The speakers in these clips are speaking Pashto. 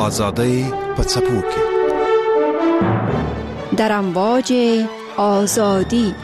آزادی په څپو کې در امواج آزادی.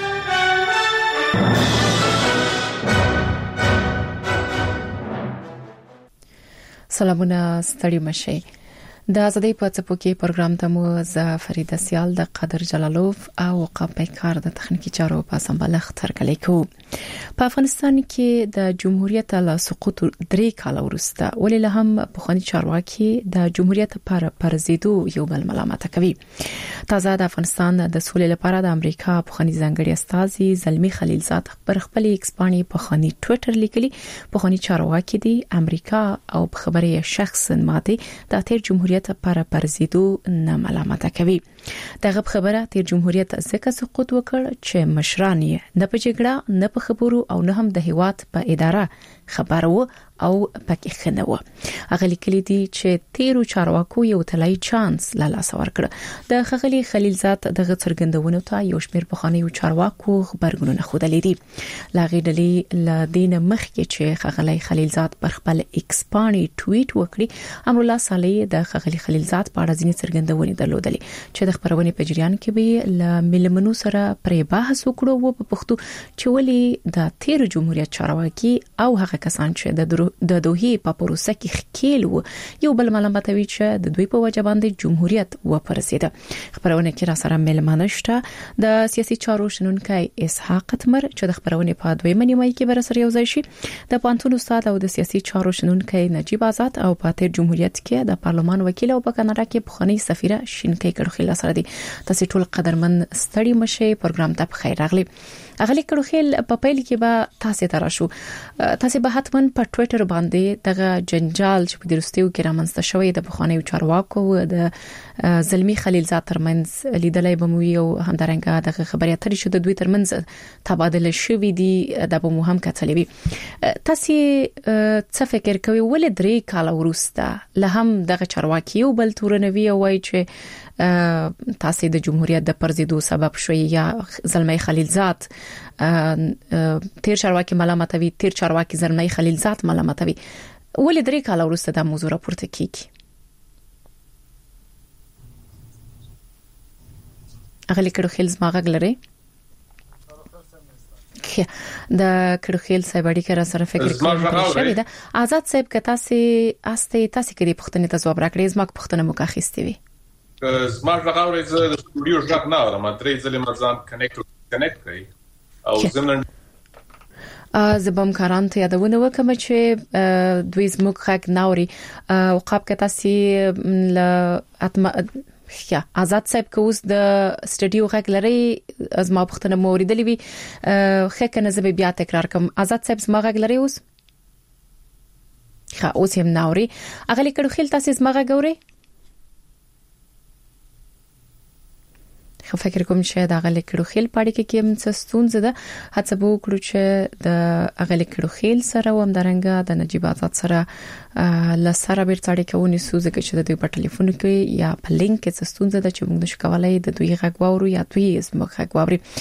سلامونه، ستړي مشئ. د آزادۍ په څپو کې پروګرام ته مو ز فریده سیال د قادر جلالوف او قاپیکار د تخنیکی چارو په سمبالښت ترکلې کو. په افغانستان کې د جمهوریت له سقوط 3 کال وروسته ولې له هم پخوانی چارواکي د جمهوریت پر پرزیدو یو بل ملامت کوي. تازه د افغانستان د سولې لپاره د امریکا پخوانی ځانګړي استازي زلمی خلیلزاد پر خپل ایکس باندې پخوانی ټوئیټر لیکلي پخوانی چارواکي دی امریکا او په خبره شخصا ماده د تیر جمهوریت پر پرزیدو نه ملامت کوي. دغه خبره تیر جمهوریت ځکه سقوط وکړ چې مشران یې نه په جګړه نه په خبرو او نه هم د هیواد په اداره خبر وو او پکې خنوه. هغه لیکلي دي چې تیرو چارواکو یو طلای چانس له لاس ورکړ. د خغلی خلیلزاد دغه څرګندونو ته یو شمېر پخوانی چارواکو خبرګونونه خوده لیدي. لاغې ډلې ل دین مخکې چې خغلی خلیلزاد پر خپل ایکس باندې ټویټ وکړي امرالله صالح د خغلی خلیلزاد په اړه ځینې څرګندونې درلودلې چې د خبرونې په جریان کې به ل ملمنو سره پرې بحث وکړو و په پښتو چې ولې د تیر جمهوریت چارواکي او هغه کسان چې د دوحې په پروسه کې خکېل وو یو بل ملامتوي چې د دوی په وجه باندې جمهوریت و پرسیده. خبرونه کې را سره ملمنه شته د سیاسي چارو شنونکي اسحاق تمر چې د خبرونه په دوی منیمای کې بر سره یو ځای شي د پانتون استاد او د سیاسي چارو شنونکي نجیب آزاد او په تیر جمهوریت کې د پارلمان وکیل او په کاناډا کې پخوانی سفیره شینکي کړخیل سره دي. تاسو ټول قدرمن ستړي مشه پروګرام ته بخیر راغلی. اغلی کړخیل په پیل کې به تاسو ته راشو. تاسو به حتمن په ټوئیټر باندې دغه جنجال چې په درستیو کې رامنځته شوی د بخوانی چارواکو د زلمی خلیلزاد ترمنځ لیدلای بموي او همدارنګه دغه خبري اترې شو د دوی ترمنځ تبادله شوې دي د بمو هم کتلې وي. تاسو څه فکر کوئ ولې 3 کال وروسته له هم دغه چارواکي یو بل تورنوي وای چې تاسو د جمهوریت د پرزیدو سبب شوي یا زلمی خلیلزاد تیر چارواکي ملامتوي تیر چارواکي زلمی خلیلزاد ملامتوي ولې 3 کال وروسته د موضوع راپورته کیږي؟ اغلی کړخیل زماغه لري د کړخیل سایبړی کرا سره فکر کوم شوی ده. آزاد صاحب که تاسو کړي پښتنې ته جواب راکړئ زما پښتنه مو کاخستې وي. زما غواړم چې د سټوډیو ځک نه اورم درې ځلې مزان کنیکټ کړئ او زموږ زبم کاران ته یادونه وکم چې دوی زموږ حق ناوري او قاب که تاسو ل آزاد صاحب که اوس د سټډیو غږ لري زما پښتنه موریدلې وي خکه نه زه بیا تکرار کوم. آزاد صاحب زما غږ لري اوس هم ناوري. اغلی کړخیل تاسو زما غږ اورئ؟ خو فکر کوم چې د اغلی کړخیل پاړی کې هم څه ستونزه ده. هڅه وکړو چې د اغلی کړخیل سره و هم درنګه د نجیب آزاد سره لسره بیرته کوونی سوزه کې چې د دوی په ټلیفون کې یا په لینک کې څه ستونزه ده چې موږ نشو کولای د دوی غږ واورو یا دوی زموږ غږ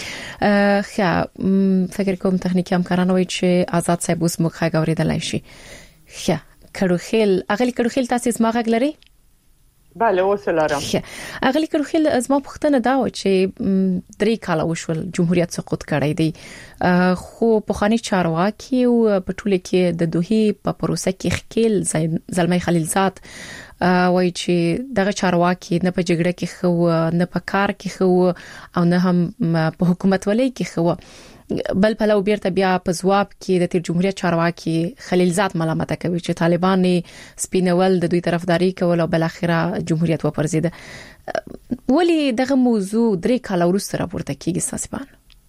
واوري. فکر کوم تخنیکی همکاران وایي چې آزاد صاحب اوس موږ غږ اوریدلای شي. کړخیل اغلی کړخیل تاسو زما غږ لري؟ بله وسلارم. اغلی کړخیل زما پښتنه دا و چې 3 کال وشول جمهوریت سقوط کړی دی خو پخوانی چارواکي او په ټوله کې د دوحې په پروسه کې خکېل زلمی خلیلزاد وایي چې دغه چارواکي نه په جګړه کې خو نه په کار کې خو او نه هم په حکومت ولې کې خو بل په لو بیرته بیا په ځواب کې د تیر جمهوریت چارواکي خلیلزاد ملامت کوي چې طالبان سپینول د دوی طرفداري کول او بل اخره جمهوریت و پرزیده. ولی دغه موضوع 3 کال وروسته راپورته کیږي ساسبان؟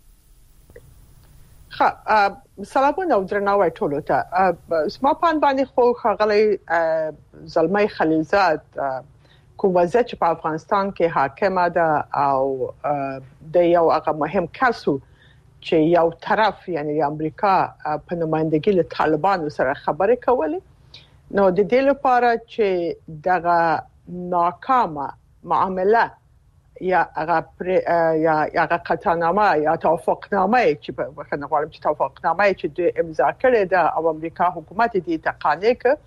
سلامونه او درناوی ټولو ته. سما پان باندې خو خغلی زلمی خلیلزاد کوم وضعیت چې په افغانستان کې حاکمه ده او د یو هغه مهم کسو چې یو طرف یعنی امریکا په نمائندګۍ له طالبانو سره خبرې کولې نو د دې لپاره چې دغه ناکامه معامله یا هغه قطعنامه یا توافقنامه چې په خنه غواړم چې توافقنامه چې د امضا کړې ده او امریکا حکومت دې تقاضا کوي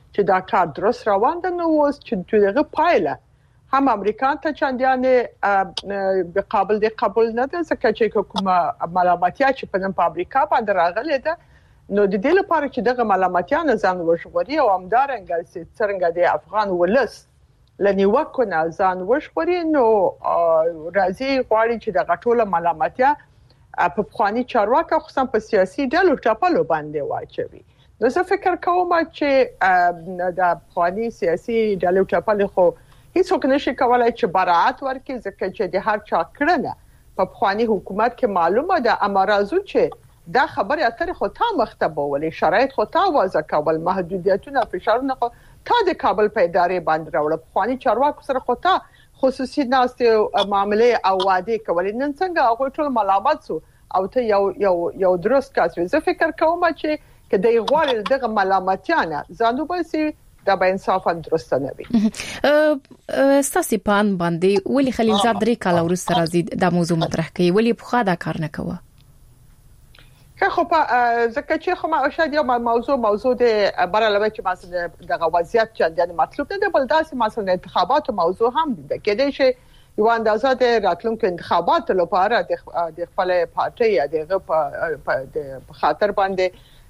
چې دا کار درست روان ده نو اوس چې دغه پایله هم امریکا ته چندانه به قابل دی قبول نه ده ځکه چې کومه ملامتیا چې په امریکا باندې راغله ده نو د دې لپاره چې دغه ملامتیا نه ځان وژغوري او همدارنګه څنګه د افغان ولس لنیوکو نه ځان وژغوري نو راځي غواړي چې دغه ټوله ملامتیا په خواني چارواکي خصوصا په سیاسي ډلو ټاپلو باندې واچوي نو زه فکر کوم چې د خواني سیاسي ډلو ټاپل خو هیڅوک نشي کولای چې براءت ورکړي ځکه چې د هر چا کړنه په خواني حکومت کې معلومه ده امرازو چې دا خبره اترې خو تا مختبولې شرایط خو تا وضع کول محدودیتونه فشارونه خو تا د کابل په ادارې باندې راوړل خواني چارواکو سره خو تا خصوصي ناست معاملې او وعده کولې نن څنګه هغه ټول ملامت سو او ته یو درست کاس زه فکر کوم چې کله غواړي دغه ملامتیانه ځانو بسي دا به انصافا درست نه وي ستاسو پان باندې ولی خلیلزاد درې کاله ورسره راځي د موضوع مطرح کوي ولی په خا دا کار نه کوي که خو په ځکه چې خو ما شاید یو موضوع د برالوي چې مثلا د وضعیت چې د مطلوب نه دی بل داسې مثلا انتخابات موضوع هم دي کېدای شي یو اندازه د راتلونکو انتخابات لپاره د خپل پارټي د خاطر باندې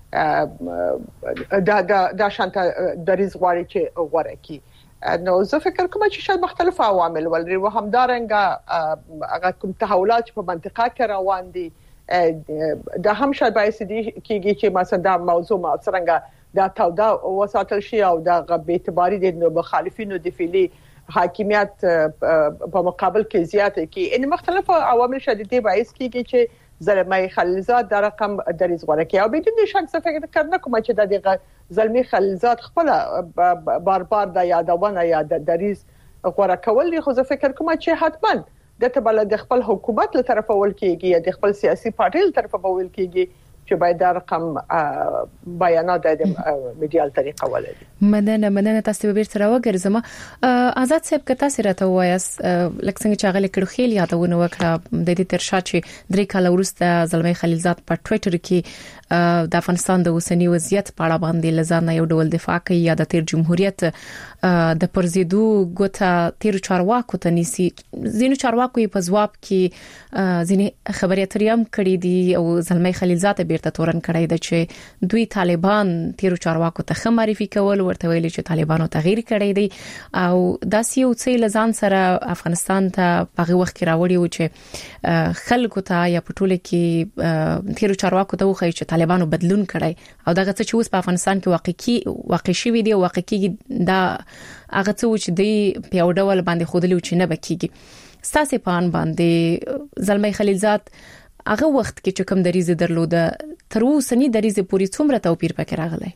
دا شانته دریز غواړي چې غوړه کی نو زه فکر کوم چې شاید مختلف عوامل ولري و همدارنګه هغه کوم تحولات په منطقه کې روان دي دا هم شاید باعث دي کیږي چې مثلا دا موضوع څنګه دا تودا وساتل شي او دا به اعتباري د مخالفینو د فعلی حاکمیت په مقابل کې زیاته کی ان مختلف عوامل شاید دي باعث کیږي چې زلمه خلیلزاد دا رقم دریز غوړه کی او بدون شک څه فکر نه کوم چې د زلمه خلیلزاد خپل بار دا یادونه یا د دریز غوړه کول خو زه فکر کوم چې حتما د تبل د خپل حکومت له طرفه ول کېږي د خپل سیاسي پارټي له طرفه ول کېږي چې باید دا رقم بیانات د میډیال طریقه ولري مننه تاسو به بیرته راوګرځم آزاد صاحب که تاسو راته وایاست لکه څنګه چې هغه لیکلو خېل یادونه وکړه د دې ترشا چې درې کاله وروسته زلمي خلیلزاد په ټوئیټر کې د افغانستان د اوسنی وضعیت په اړه باندې لزانه یو ډول دفاع کوي یا د تیر جمهوریت د پرزیدو ګوته تیر چارواکو ته نيسي زینو چارواکو په ځواب کې ځینې خبري اتريام کړې دي او زلمي خلیلزاد بیرته تورن کړی د چې دوی طالبان تیر چارواکو ته خمارفي کول ورته ویل چې طالبانو تغییر کړی دی او داسې یو څه لزان سره افغانستان ته په وخت کې راوړی و چې خلکو ته یا پټوله کې تیر چارواکو ته وخی چې طالبانو بدلون کړی او دغه څه چې اوس په افغانستان کې واقع شوی دی واقعي دا هغه څه چې دی په یو ډول باندې خودلی چې نه بکیږي ستاسو پان باندې زلمي خلیلزاد هغه وخت کې چې کوم دریزه درلوده تر اوسنی دریزه پوری څومره توپیر پکې راغلی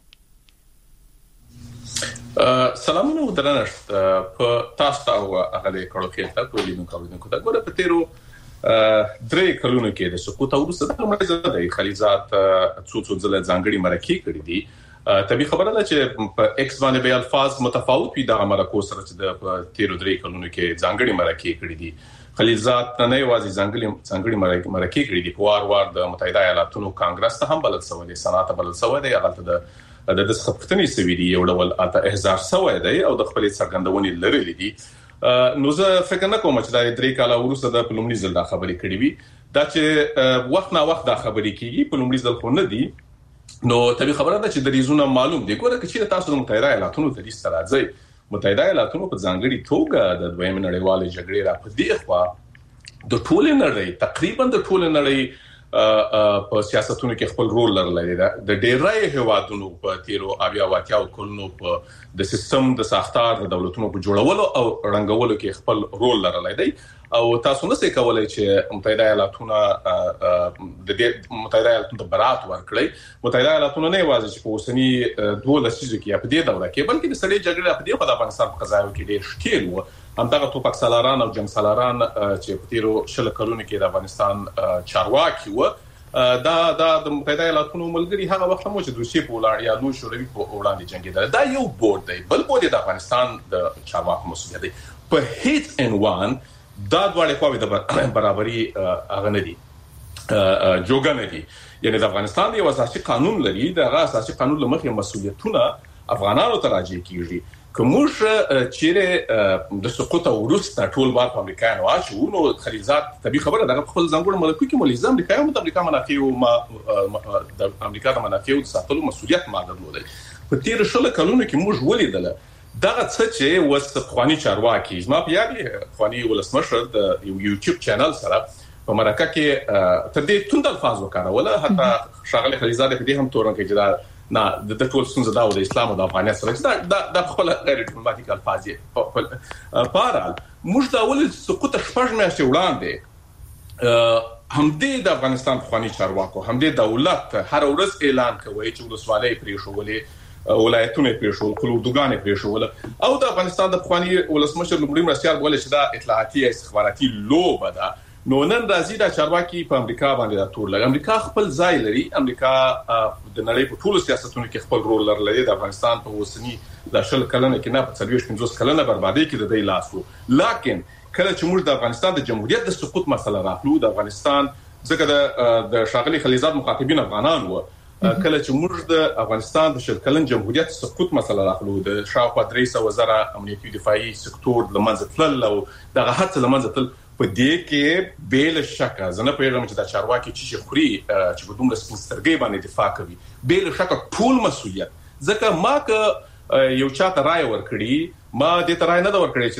سلامونه درنښت په تاسو ته هغه کړو کې تاسو ولیدو کوم دا ګوره په تیرو درې کلونو کې د سقوط وروسته د مریضه د خلیلزاد څو ځله ځانګړي مرکه کړې دي طبي خبره ده چې په ایکس باندې به الفاظ متفاوت وي د مرکو سره چې د تیرو درې کلونو کې ځانګړي مرکه کړې دي خلیلزاد نه یوازې ځانګړي مرکه کړې دي په وار د متحده ایالاتونو کانګرس ته هم بلل شوی دی سنات بلل شوی دی هغه د خپلتنې سوي دي یو ډول اته احزار شوی دی او د خپل څرګندونې لري دي نو زه فکر نه کوم چې دا درې کاله وروسته د پلومړي ځل دا خبرې کړې وي دا چې وخت نه وخت دا خبرې کیږي پلومړي ځل خو نه دي نو طبي خبره ده چې د ریزونه معلوم دي ګوره چې تاسو د متحده ایالاتونو د لیست راځي متحده ایالاتونو په ځانګړي توګه د دویم نړیوالې جګړې را پدې خوا د ټول نړۍ تقریبا د ټول نړۍ په سیاستونو کې خپل رول لري د ډیرای هوادونو په تیرو اویا واقعو کولنو په د سیستم د ساختار د دولتونو په جوړولو او رنګولو کې خپل رول لري او تاسو نه څه کولای چې متحده ایالاتونو د برات ورکړي متحده ایالاتونو نه یوازې چې په اوسنی 12 لسیزو کې په دې دوره کې بلکې د سړي جګړې په دې په افغانستان په قضايو کې ډېر شکیل و همدغه توپک سالاران او جنگ سالاران چې په تیرو شل کلونو کې د افغانستان چارواکي و دا د متحده ایالاتونو ملګری هغه وخت مو چې دوی په ولاړ یا نو شوروي په وړاندې جنگیدل دا یو بورډ دی بل بورډ د افغانستان د چارواکو مسؤلیت دی په هیڅ انوان دا دواړه خواوې د برابرۍ هغه نه دي جوګه نه دي یعنی د افغانستان یو اساسي قانون لري د اساسي قانون لمخې مسؤلیتونه افغانانو ته راځي کیږي کومه چیرې د سقوط ورسته ټول بار په امریکا نو شو نو خلیزات طبي خبره د خپل ځنګړو ملکو کې ملزم دي کایم د امریکا منافع او د امریکا د منافع او ساتلو مسؤلیت ما درلودل په تیر شل کلونو کې موږ ولیدل دغه څه چې وسه خواني چارواکي ما په یاد خواني ولسمشر د یوټیوب چینل سره په مرکه کې تر دې توند الفاظ وکړول حتی شغله خلیزاده په دې هم تورن کې چې نه د ټول څنګه دا د اسلام او د افغانستان سره د خپل غیر ډیپلوماټیک الفاظ په پارال موږ دا ول سقوط شپږ میاشتې وړاندې همدې د افغانستان خواني چارواکو همدې دولت هر ورځ اعلان کوي چې ولسوالۍ پرې شوولې ولایتونه پېښول کلودګانې پېښول او د افغانستان د خواني ولسمشر لومړی مرستيال بوله چې دا اطلاعاتي استخباراتي لوبه ده نو نن راځي د چارواکي په امریکا باندې دا تور لګ امریکا خپل ځای لري امریکا د نړۍ په ټولو سیاستونو کې خپل رول لري د افغانستان په وسنی د شل کلنه کې نه په 45 کلنه بربادي کې د دی لاسو لکن کله چې موږ د افغانستان د جمهوریت د سقوط مسله راغلو د افغانستان ځکه د شاغلي خلیزات مخاطبین افغانان وو کله چې موږ د افغانستان د شلکلن جمهوریت سقوط مسله راغلو د شاوخوا 300 وزره امنیتي دفاعي سکتور لمنځه تلل او دغه هڅه لمنځه تل په دې کې بیل شک زنه پیغام چې د چارواکي چې خوري چې په دومره سپینسترګي باندې دفاع کوي بیل شک ټول مسؤلیت ځکه ما که یو چاته رائے ورکړي ما دې ترای نه ورکړي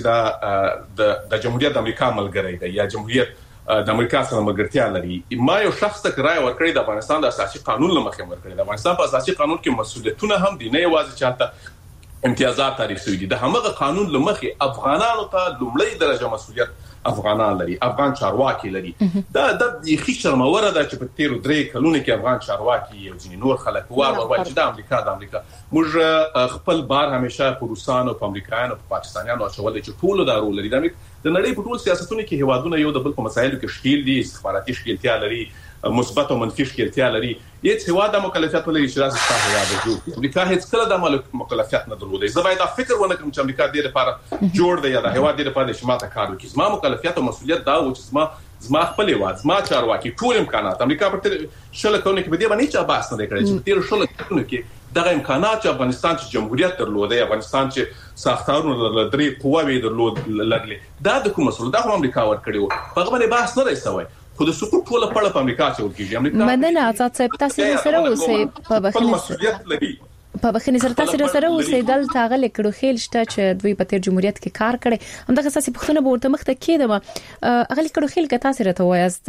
چې د جمهوریت د امریکا ملګری دی یا جمهوریت د امریکا سره ملګرتیا لري ما یو شخص ته رائے ورکړي د افغانستان د اساسي قانون لمخې ورکړي د افغانستان په اساسي قانون کې مسؤلیتونه هم دي نه یوازې چاته امتیازات تعریف شوي دي د همغه قانون لمخې افغانانو ته لومړی درجه مسؤلیت افغانان لري افغان چارواکي لري دا د یخي شرموره ده چې په تیر 3 کلونو کې افغان چارواکي او ځینې نور خلک وایي چې د امریکا موږ خپل بار همیشه په روسانو په امریکایانو په پاکستانیانو اچول چې ټول دا رول لري د نړۍ په ټول سیاستونو کې هوادونه یو د بل په مسایلو کې شکیل دي استخباراتي شکیلتیا لري مثبت او منفي شکیلتیا لري هیڅ هوا د مکلفیت ولري چې راځي تاسو یاد وکړئ امریکا هیڅ کله د مکلفیت نه درلوده زه باید فکر ونه کړم چې امریکا دې لپاره جوړ دی یا د هوا دې لپاره چې ماته کار وکړي زما مکلفیت او مسؤلیت دا و چې زما خپل هوا زما چارواکي ټول امکانات امریکا پر شل کونه کې به دې باندې چې بحث نه کړي چې تیر شل کونه کې دغه امکانات چې افغانستان چې جمهوریت درلوده افغانستان چې ساختارونه لري قواوی درلود لګلې دا د کوم مسؤل دا هم امریکا ور کړیو په هغه باندې بحث نه راځوي خو د سقوط ټول په اړه په امریکا چې ورکیږي امریکا مدن آزاد صاحب تاسو سره اوسې په بخښنه مسؤلیت لري په بخښنه سره تاسو سره اوسې دل تاغل کړو خیل شته چې دوی په تیر جمهوریت کې کار کړي همدغه اساسي پښتنه به ورته مخته کېده اغلی کړو خیل کې تاسو راته وایاست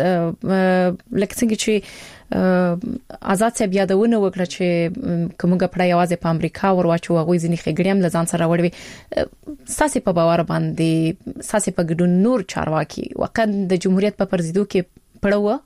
لکه څنګه چې آزاد صاحب یادونه وکړه چې کومه پړای आवाज په امریکا ورواچو غوي ځنی خګړیم لزان سره وړوي ساسي په باور باندې ساسي په ګډون نور چارواکي وقند د جمهوریت په پرزیدو کې پړو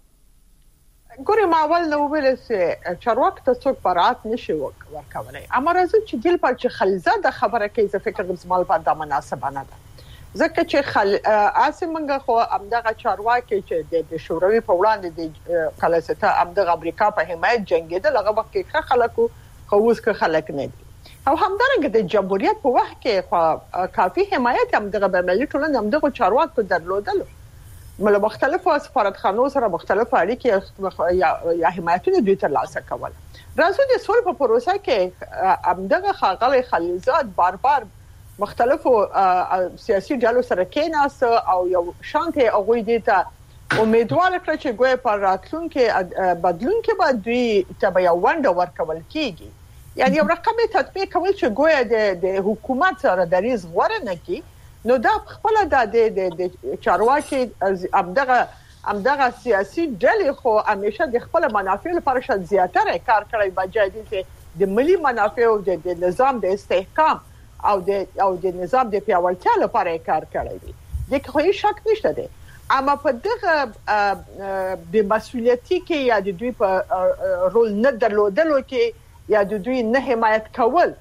ګورې ما اول نو ویل چې چارواک ته څوک برات نشي ورکولای اما راځي چې دل په چې خلزاده خبره کوي زه فکر کوم زمال په د مناسبه نه ده ځکه چې اسمنګه خو امدغه چارواکي چې د شوروي په وړاندې د کلاسته امدغه امریکا په حمایت جنگیدل هغه وخت کې خلکو خووس کې خلک نه دي او همدارنګه د جمهوریت په وخت کې خو کافي حمایت امدغه بین‌المللي ټولنه امدغه چارواکو درلودل مله مختلفو سفارتخانو سره مختلف اړیکې یا حمایتونه دوی ترلاسه کول راځو د سول په پروسه کې امدغه خاغلی خلیزات بار مختلفو سیاسي ډلو سره کېناس او یو شانته اوغوي دي ته امیدوار کړ چې ګویا پر راتلون کې بدلون کې به دوی ته یو وند ورکول کیږي یعنی یو رقمي تطبیق کول چې ګویا د حکومت سره د ریز غوړه نه کی نو دا خپل د چارواکي امدغه سیاسي ډلې خو همیشه د خپل منافع لپاره شت زیاتره کار کوي بجای چې د ملي منافع او د نظام د استحکام او د نظام د پیاوړتیا لپاره کار کوي دغه خو شک نشته دی اما په دغه د مسولیتي کې یا د دوی په رول نه درلودلو کې یا د دوی نه حمایت کول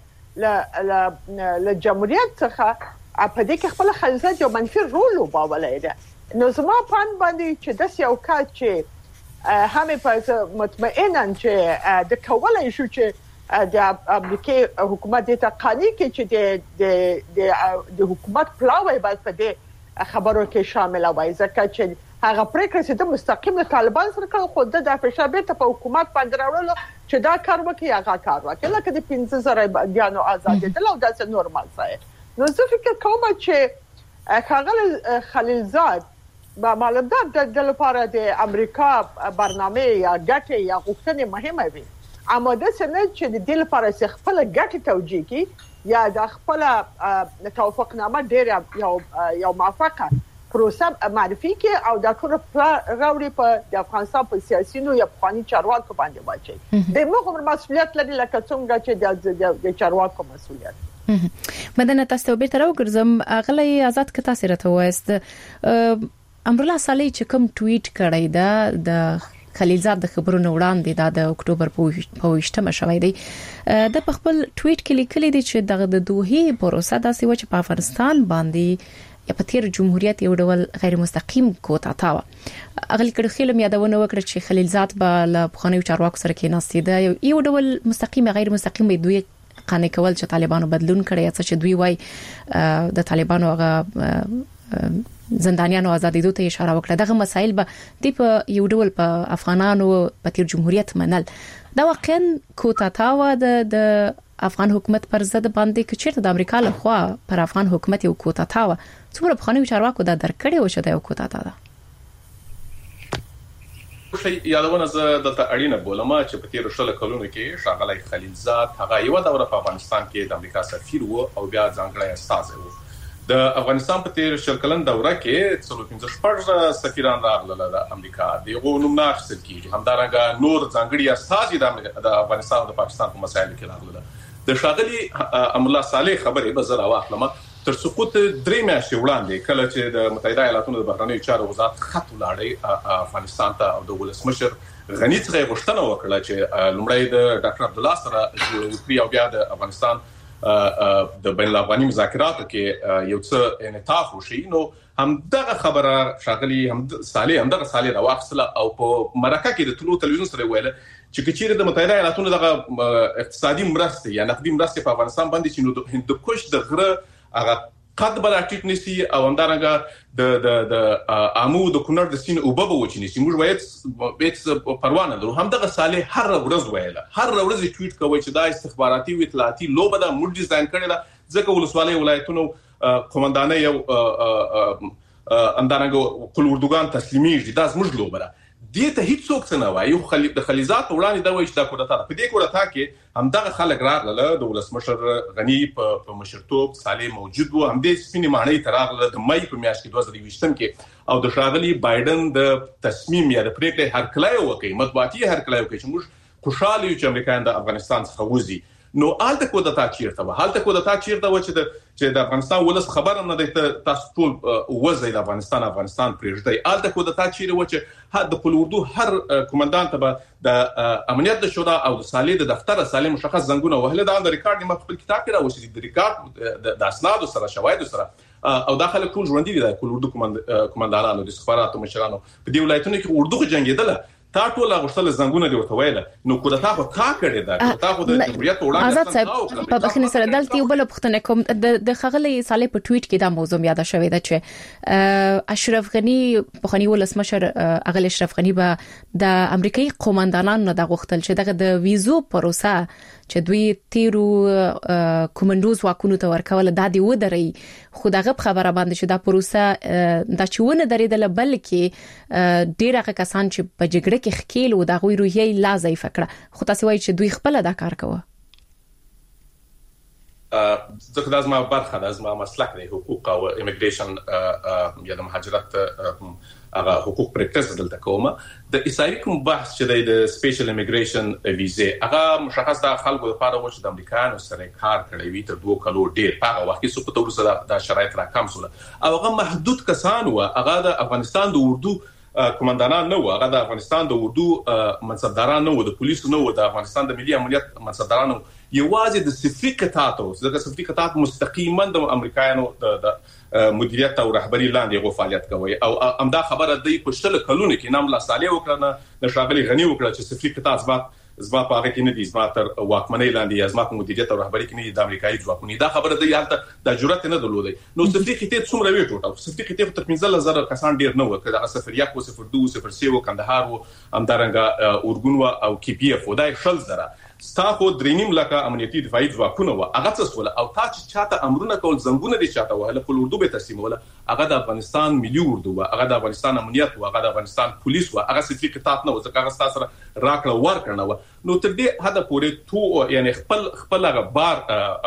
ل جمهوریت څخه په دې کې خپل خلزات یو منفي رول وباولای ده نو زما پان باندې چې د یو کار چې همې په مطمئنن چې د کولای شو چې د امریکای حکومت د تقانی کې چې د حکومت پلاوی باید په دې خبرو کې شامل وای ځکه چې هغه پریکړه چې د مستقیم له طالبان سره کړو خو د فشار به په حکومت باندې راوړل چې دا کار وکړي هغه کار وکړي لکه د 15000 بنديانو آزادي د لو داسې نورمال ځای نو زه فکر کوم چې هغه خلیلزاد با معلومات د لپاره د امریکا برنامه یا ګټه یا غوښتنې مهمه وي اما د سنت چې د دې لپاره چې خپل ګټه توجیه کی یا د خپل توافقنامه ډیر یو موافقه پروسه معرفي کې او د ټول راوړي په د افغانستان په سیاسيونو یا قانوني چارواکو باندې واچي د موږ مسؤلیت لري لکه څنګه چې د چارواکو مسؤلیت مدنه تاسو به تر وګرځم اغلی آزاد کتا سره ته وست امرالله صالح چې کوم ټویټ کړی دا د خلیلزاد د خبرونو وړاندې د اکتوبر په 28مه شوې دی د خپل ټویټ کې لیکلي دی چې د دوه پروسه داسې و چې په افغانستان باندې یا په تیر جمهوریت یو ډول غیر مستقیم کوتا تاوه اغل کړه خلم یادونه وکړه چې خلیلزاد به له بخانیو چارواکو سره کې ناستي دی یو ډول مستقیم غیر مستقیم دوی قانې کول چې طالبانو بدلون کړی چې دوی وای د طالبانو هغه زندانیانو ازادېدو ته اشاره وکړه دغه مسایل به د یو ډول په افغانانو په تیر جمهوریت منل دا واقعا کوتاتاوه د افغان حکومت پر ضد باندې کې چیرته د امریکا له خوا پر افغان حکومت یو کوتاتاوه څومره بخانیو چارواکو دا درکړی و چې دا یو کوتاتا ده یادونه زه د اړینه بولم چې په تیر شل کلونو کې ښاغلی خلیلزاد هغه یو دوره په افغانستان کې د امریکا سفیر وو او بیا ځانګړی استازی وو د افغانستان په تیر شل کلن دوره کې 15 سفیران راغلل د امریکا دغه نوم نه اخیستل کیږي همدارنګه نور ځانګړي استازي د افغانستان او د پاکستان په مسایلو کې راغلل د ښاغلي امرالله صالح خبرې به زه راوخلم تر سقوط 3 میاشتې وړاندې کله چې د متحده ایالاتونو د بهرنیو چارو وزارت خط ولاړی افغانستان ته او د ولسمشر غنی څخه غوښتنه وکړه چې لومړی د ډاکټر عبدالله سره جوړ او بیا د افغانستان د بین الافغاني مذاکراتو کې یو څه انعطاف وشي نو هم دغه خبره شاغلي هم صالح راوخصله او په مرکه کې د ټولو تلویزیون سره ویل چې کچېره د متحده ایالاتونو دغه اقتصادي مرسته یا نقدي مرسته په افغانستان باندې چې نو د هندوکش د غره هغه قد بل اټیټ نسی او همدارنګه د امو د کونړ د سین او بابا وچینی چې موږ وایي پروانه درو هم دغه صالح هر ورځ ویله هر ورځ ټویټ کوي چې دا استخباراتي او اطلاعاتي لوبه د موږ ډیزاین کړل ځکه ولسوالۍ ولایتونو قومندانه یو همدارنګه خپل اردوګان تسلیمي دا زموږ لوبه ده دې ته هیڅ څوک نه وایي د خلیلزاد وړاندې دا وایي چې دا کوټه په دې کوټه کې همدغه خلک راغله د ولسمشر غنی په مشرتوب صالح موجود و هم دې سپینې معنی تراغله د مې په میاشت کې 2020 کې او د شاغلی بایدن د تصمیم یا د پریکړې هرکلی وکړي مطبوعاتي هرکلی وکړي چې موږ خوشاله یو چې امریکایان د افغانستان څخه وځي نو آلته کو د تا چیرته و چې د افغانستان ولس خبر نه دی تاسو ټول وځي د افغانستان پرېږدي آلته کو د تا چیرته و چې د خپل اردو هر کمانډانت به د امنیت د شورا او د صالح د دفتر صالح مشخص زنګونه وهله د ریکارډ ما خپل کتاب کې راوځي د ریکارډ د اسناد سره شواهد سره او داخله ټول ژوندۍ دي د اردو کمانډانانو د استخباراتو مشرانو په دې ولایتونو کې اردو جنگیدله تا ټول غوښتل زنګونه دی ورته ویل نو کو دا تاسو کا کړی دا تاسو د جمهوریت وړاندې آزاد صاحب په بخښنه سره دلته یو بل پښتنه کوم د خغلی صالح په ټویټ کې دا موضوع یاد شوی دا چې اشرف غنی په خنی ولسمشر اغل اشرف غنی به د امریکایي قومندانانو د غوښتل چې دغه د ویزو پروسه چې دوی تیرو کومندوز واکونو ته ورکول د دې ودرې خو دغه خبره باندې چې دا پروسه د چونه درېدل بلکې ډیره کسان چې په جګړه کې خکیل او د غوي روحي لا ضعیف کړه خو تاسو وایي چې دوی خپل دا کار کوي ځکه دا زما برخه ده زما مسلک دی حقوق او ایمیګریشن یا د مهاجرت هغه حقوق پریکټس دلته کومه د اسرائیل کوم بحث چې د سپیشل ایمیګریشن ویزه هغه مشخص د خلکو لپاره و چې د امریکایانو سره کار کړی وي تر 2 کلو ډیر په وخت کې سپورت ورسره د شرایط را کم سول او هغه محدود کسان و هغه د افغانستان د اردو کمانډانان نه و هغه د افغانستان د اردو منصبداران نه و د پولیسو نه و د افغانستان د ملي امنیت منصبداران یوازې د سفیر کتاتو ځکه سفیر کتات مستقیما د امریکایانو د مدیریت او رهبری لاندې غو فعالیت کوي او امدا خبره د پښتل کلونه کې نام لا صالح وکړه د شاغلي غنی وکړه چې سفیر کتات ځبات زما په هغه کې نه دي، زما تر واکمنۍ لاندې یا زما په مدیریت او رهبری کې نه دي د امریکایي ځواکونه. دا خبره د یالته د جرأت نه درلودي. نو صفري خطې څومره وی ټوټه صفري خطې تر 15000 کسان ډیر نه وکړه. دا 01 او 02 03 کندهار او همدارنګه اورګون او کی پی اف دا شل زره ستاسو درینیم لکه امنیتي دفاعي ځواکونه و هغه څه سول او تا چې چاته امرونه کول زنګونه دي چاته وهله په اردو به تسلیموله هغه د افغانستان ملي اردو و هغه د افغانستان امنیت و هغه د افغانستان پولیس و هغه صفري خطاب نه و ځکه هغه تاسو راکړه ورکړنه و. نو تر دې حد پورې تو یعنی خپل هغه بار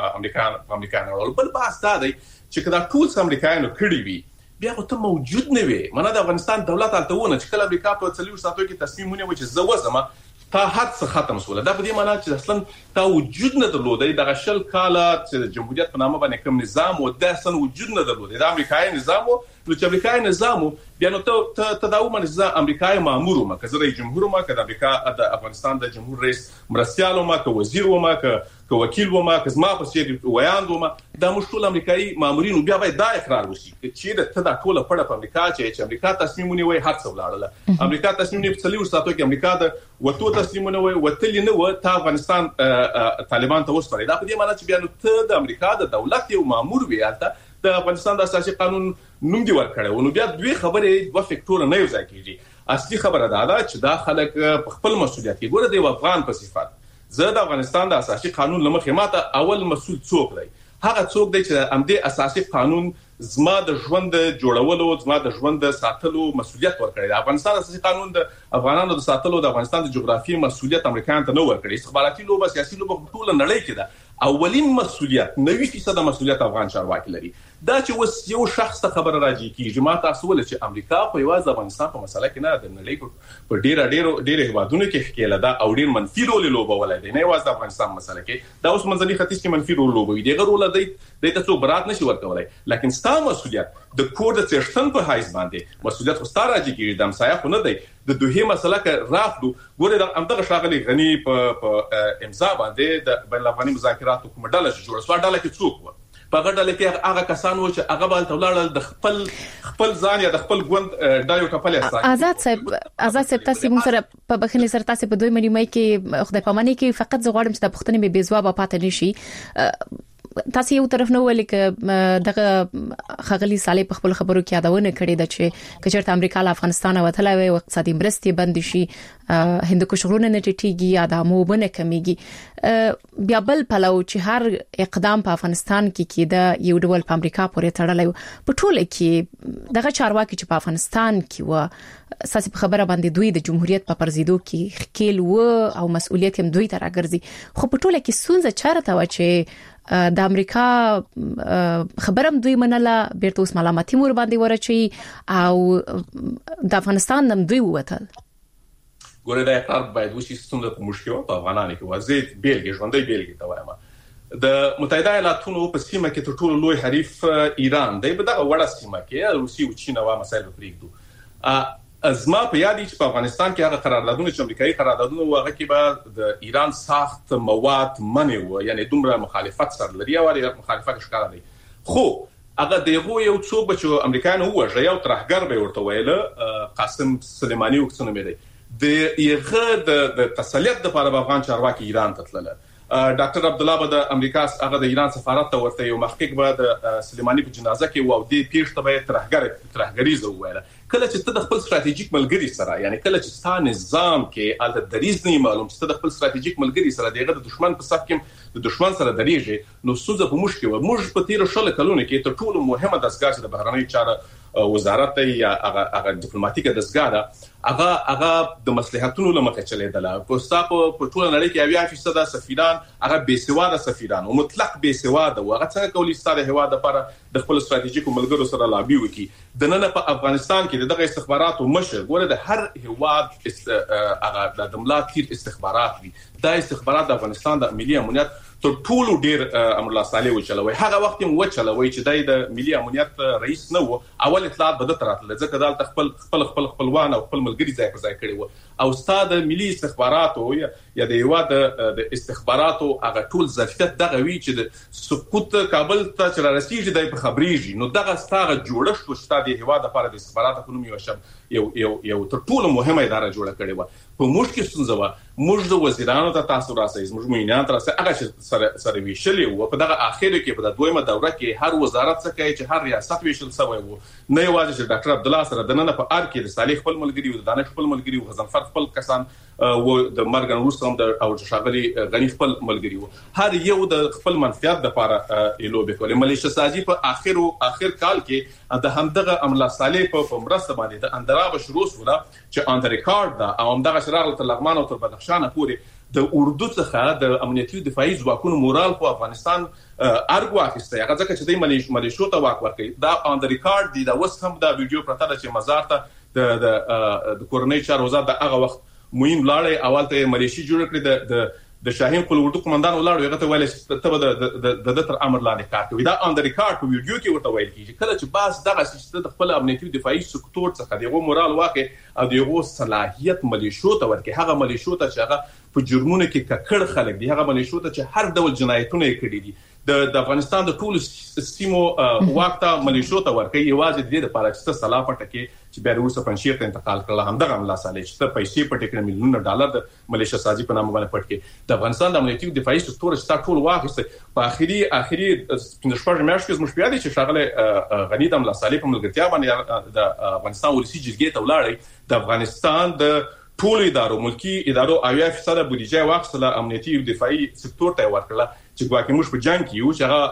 امریکایانو بل باس دا دی چې کله ټول امریکایانو کړی وي بیا ته موجود نه وي. منه د افغانستان دولت التهونه چې کله امریکا په 40 ساعتو کې تصمیمونه و چې زوزمه تا حد څخه ختم شول. دا په دې معنی چې اصلا تا وجود نه درلودای د غشل کاله چې جمهوریت په نامه باندې کوم نظام او د اصلا وجود نه درلودای د امریکایي نظام او چې امریکایي نظام بیا نو ته تداوم نظام امریکایي مامور ما که رئیس جمهور ما که د امریکا د افغانستان د جمهور رئیس مرستيال ما که وزیر و ما که وکیل و ما که زما په سیټ ویاند و ما دا مشکل امریکایي مامورین بیا باید دا اقرار وشي چې ته دا ټول پړه په امریکا چې امریکا تصمیمونه وای هڅه ولاړله امریکا تصمیمونه په 40 ساعتو کې امریکا د وټو تصمیمونه وای وتل نه و ته افغانستان طالبان ته وسپاري. دا په دې معنی چې بیا نو ته د امریکا د دولت یو مامور ویالته د افغانستان د اساسي قانون نوم دی ورکړو. نو بیا دوی خبرې دوه فکټور نه یو ځای کیږي. اصلي خبره دا چې دا خلک په خپل مسولیت کې ګوره دی افغان په صفات زه د افغانستان د اساسي قانون لمخې ماته اول مسؤل څوک دی هغه څوک دی چې امدې اساسي قانون زما د ژوند جوړولو زما د ژوند ساتلو مسؤلیت ورکړي. د افغانستان اساسي قانون د افغانانو د ساتلو د افغانستان د جغرافیې مسؤلیت امریکایانو ته نه ورکړي. استخباراتي لوبه سیاسي لوبه ټول نړۍ کې ده. اولین مسؤلیت 90% مسؤلیت افغان چارواکي لري. دا چې وس یو شخص ته خبر راځي کیږي ما تاسو ول چې امریکا په یوازې افغانستان په مسله کې نه د نړۍ په ډېر هوادونو کې ښکېله ده او ډېر منفي رول لوبولای دی نه یوازې د افغانستان مسله کې دا اوس منځني ختیځ کې منفي رول لوبوي دی غرول دی د تاسو برات نشي ورکولای. لیکن ستا مسؤلیت د کور د چشتن په حیث باندې مسؤلیت خو ستاره راځي کیږي د امسایه خو نه دی د دوه مسله کې راغلو ګوره د امدغه شاغلي غني په امضا باندې د بین الافغاني مذاکرات کومه ډله جوړه سو ډله کې څوک و په غړډه کې هغه کسان و چې هغه بل تولړل د خپل ځان یا د خپل ګوند دایو کپل استای آزاد صاحب تاسو موږ سره په بخښنې سره تاسو په 2 مې کې خدای پاماني کې فقط زغړم چې د پښتنې به بيزواب پاتې نشي. تاسو یو طرف نو ولیک دغه خغلی صالح په خپل خبرو کې یادونه کړې ده چې کچرته امریکا له افغانستان وتلای وي او اقتصادي مرستې بند شي هندوکش غرونه نه ټیټیږي ادمو بنه کمیږي بیا بل پلو چې هر اقدام په افغانستان کې کېده یو ډول په امریکا پورې تړلای په ټوله کې دغه چارواکي چې په افغانستان کې و اساسي خبره باندې دوی د جمهوریت په پرزیدو کې خکیل و او مسؤلیت هم دوی ته راګرځي خو په ټوله کې سونځه چارته و چې د امریکا خبرم دوی منله بیرته اوس ملامتي مور باندې ورچي او د افغانستان نم دوی ووتل. ګوره دا اقرار باید وشي ستونزه په مشکل په افغانانو کې وزید بیلګې ژوندۍ بیلګې ته وایم د متحده ایالاتونو په سیمه کې تر ټولو لوی حریف ایران دی په دغه وړه سیمه کې روسي او چین او مسایل پرېږدو. ازما په یادی چې په افغانستان کې هغه قراردادونه چې امریکایي قراردادونه واغه کې به د ایران ساخت مواد منی و یعنی دومره مخالفت سره لري او مخالفت ښکار دی خو هغه دغه یو څوک چې امریکایانو وژه یو ترهګر به ورته ویل قاسم سلیمانی وکړنه مې دی د یغه د تسلیت لپاره افغان چارواکي ایران ته تلله. ډاکټر عبد الله د امریکا هغه د ایران سفارت ته ورته یو محقق به د سلیمانی په جنازه کې و او د پیښته به ترهګری زو ویل کله چې ته د خپل ستراتیژیک ملګری سره یعنی کله چې ستاسو نظام کې الته دریز نه معلوم چې ته د خپل ستراتیژیک ملګری سره دغه د دشمن په صف کې د دشمن سره دریږي نو سوزه په مشکل و موږ په تیر شل کلونه کې ته ټول مهمه دستګاه د بهرنی چارو وزارت یا هغه ډیپلوماټیکه دستګاه ده هغه د مصلحتونو لمخه چلیدله په ستاسو په ټول نړۍ کې 80% سفیران هغه بې سواده سفیران او مطلق بې سواده او هغه څنګه کولی ستاسو هوا د لپاره د خپل ستراتیژیک ملګرو سره لابي وکي د نن په افغانستان کې دغه استخباراتو مشر ګوره د هر هواد هغه د ملا تیر استخبارات دي دا استخبارات د افغانستان د ملي امنیت تر ټولو ډیر امر الله صالح وچلوي هغه وخت هم وچلوي چې د ملي امنیت رئیس نه و اول اطلاعات بده تراتل ځکه دا خپل خپلوان او خپل ملګری ځای پر ځای کړی و او استاد ملي استخباراتو یا د یو د استخباراتو هغه ټول ظرفیت دغه وی چې د سقوط کابل ته چې راسیږي د خبريږي نو دغه ستاره جوړښت او استاد هوا د لپاره د استخباراتو کوم یو تر ټولو مهمه اداره جوړه کړې و په مشکل څنځه موږ د وزیرانو ته تاسو راځي موږ مینان تر څه هغه سره ویشلې وو په دغه اخر کې په دویمه دوره کې هر وزارت څخه کوي چې هر ریاست ویشل سوی وو نه یوازې چې ډاکټر عبد الله سره د نن په ار کې د صالح خپل ملګری او د دانش خپل ملګری او غزنفر خپل کسان و د مرګ وروسته د او شاغلي غنی خپل ملګری وو هر یو د خپل منفعت لپاره لوبې کولې ملیشه سازي په اخر کال کې د همدغه عمله صالح په مرسته باندې د اندراب شروع ولا چې اند ریکارډ دا او همدغه شراغ تر لغمان او تر بدخشان پورې د اردو څخه د امنیتي دفاعي ځواکونو مورال په افغانستان ارګو اخیسته هغه ځکه چې د ملیشو ته واک ورکړي دا اند ریکارډ دی دا وس هم دا ویډیو پرته چې مزار ته د کورنۍ چار وزارت د هغه وخت مهم لاړې اول ته ملیشي جوړ کړی د شاهین قل اردو قومندان ولاړ هغه ته ویل ته د تر امر لاندې کار کوي دا اند ریکارډ په ویډیو کې ورته ویل کیږي کله چې باز دغه سیستم د خپل امنیتي دفاعي سکتور څخه دغه مورال واقع او دغه صلاحیت ملیشو ته ورکړي هغه ملیشو ته چې هغه په جرمونو کې ککړ خلک دي هغه ملیشو ته چې هر ډول جنایتونه کړي دي د افغانستان د ټولو سیمو وخت ملیشو ته ورکړي یوازې د دې لپاره چې صلاح پټکي چې بیا وروسته پنځیر ته انتقال کړل همدغه عمله صالح چې پیسې پټ کړل میلیونه ډالر د ملیشه سازي په نامه باندې پټ کړي د افغانستان د امنیتي دفاعي سکتور چې ټول واخیسته په اخري د شپږ میاشتو کې مشبیا دي چې شاغله غنی د عمله صالح په ملګرتیا باندې د افغانستان ولسی جرګې ته ولاړی د افغانستان د ټول ادارو ملکی ادارو 80% بودیجه واخصله امنیتي دفاعي سکتور ته ورکړه چې ګواکې موږ په جنگ کې یو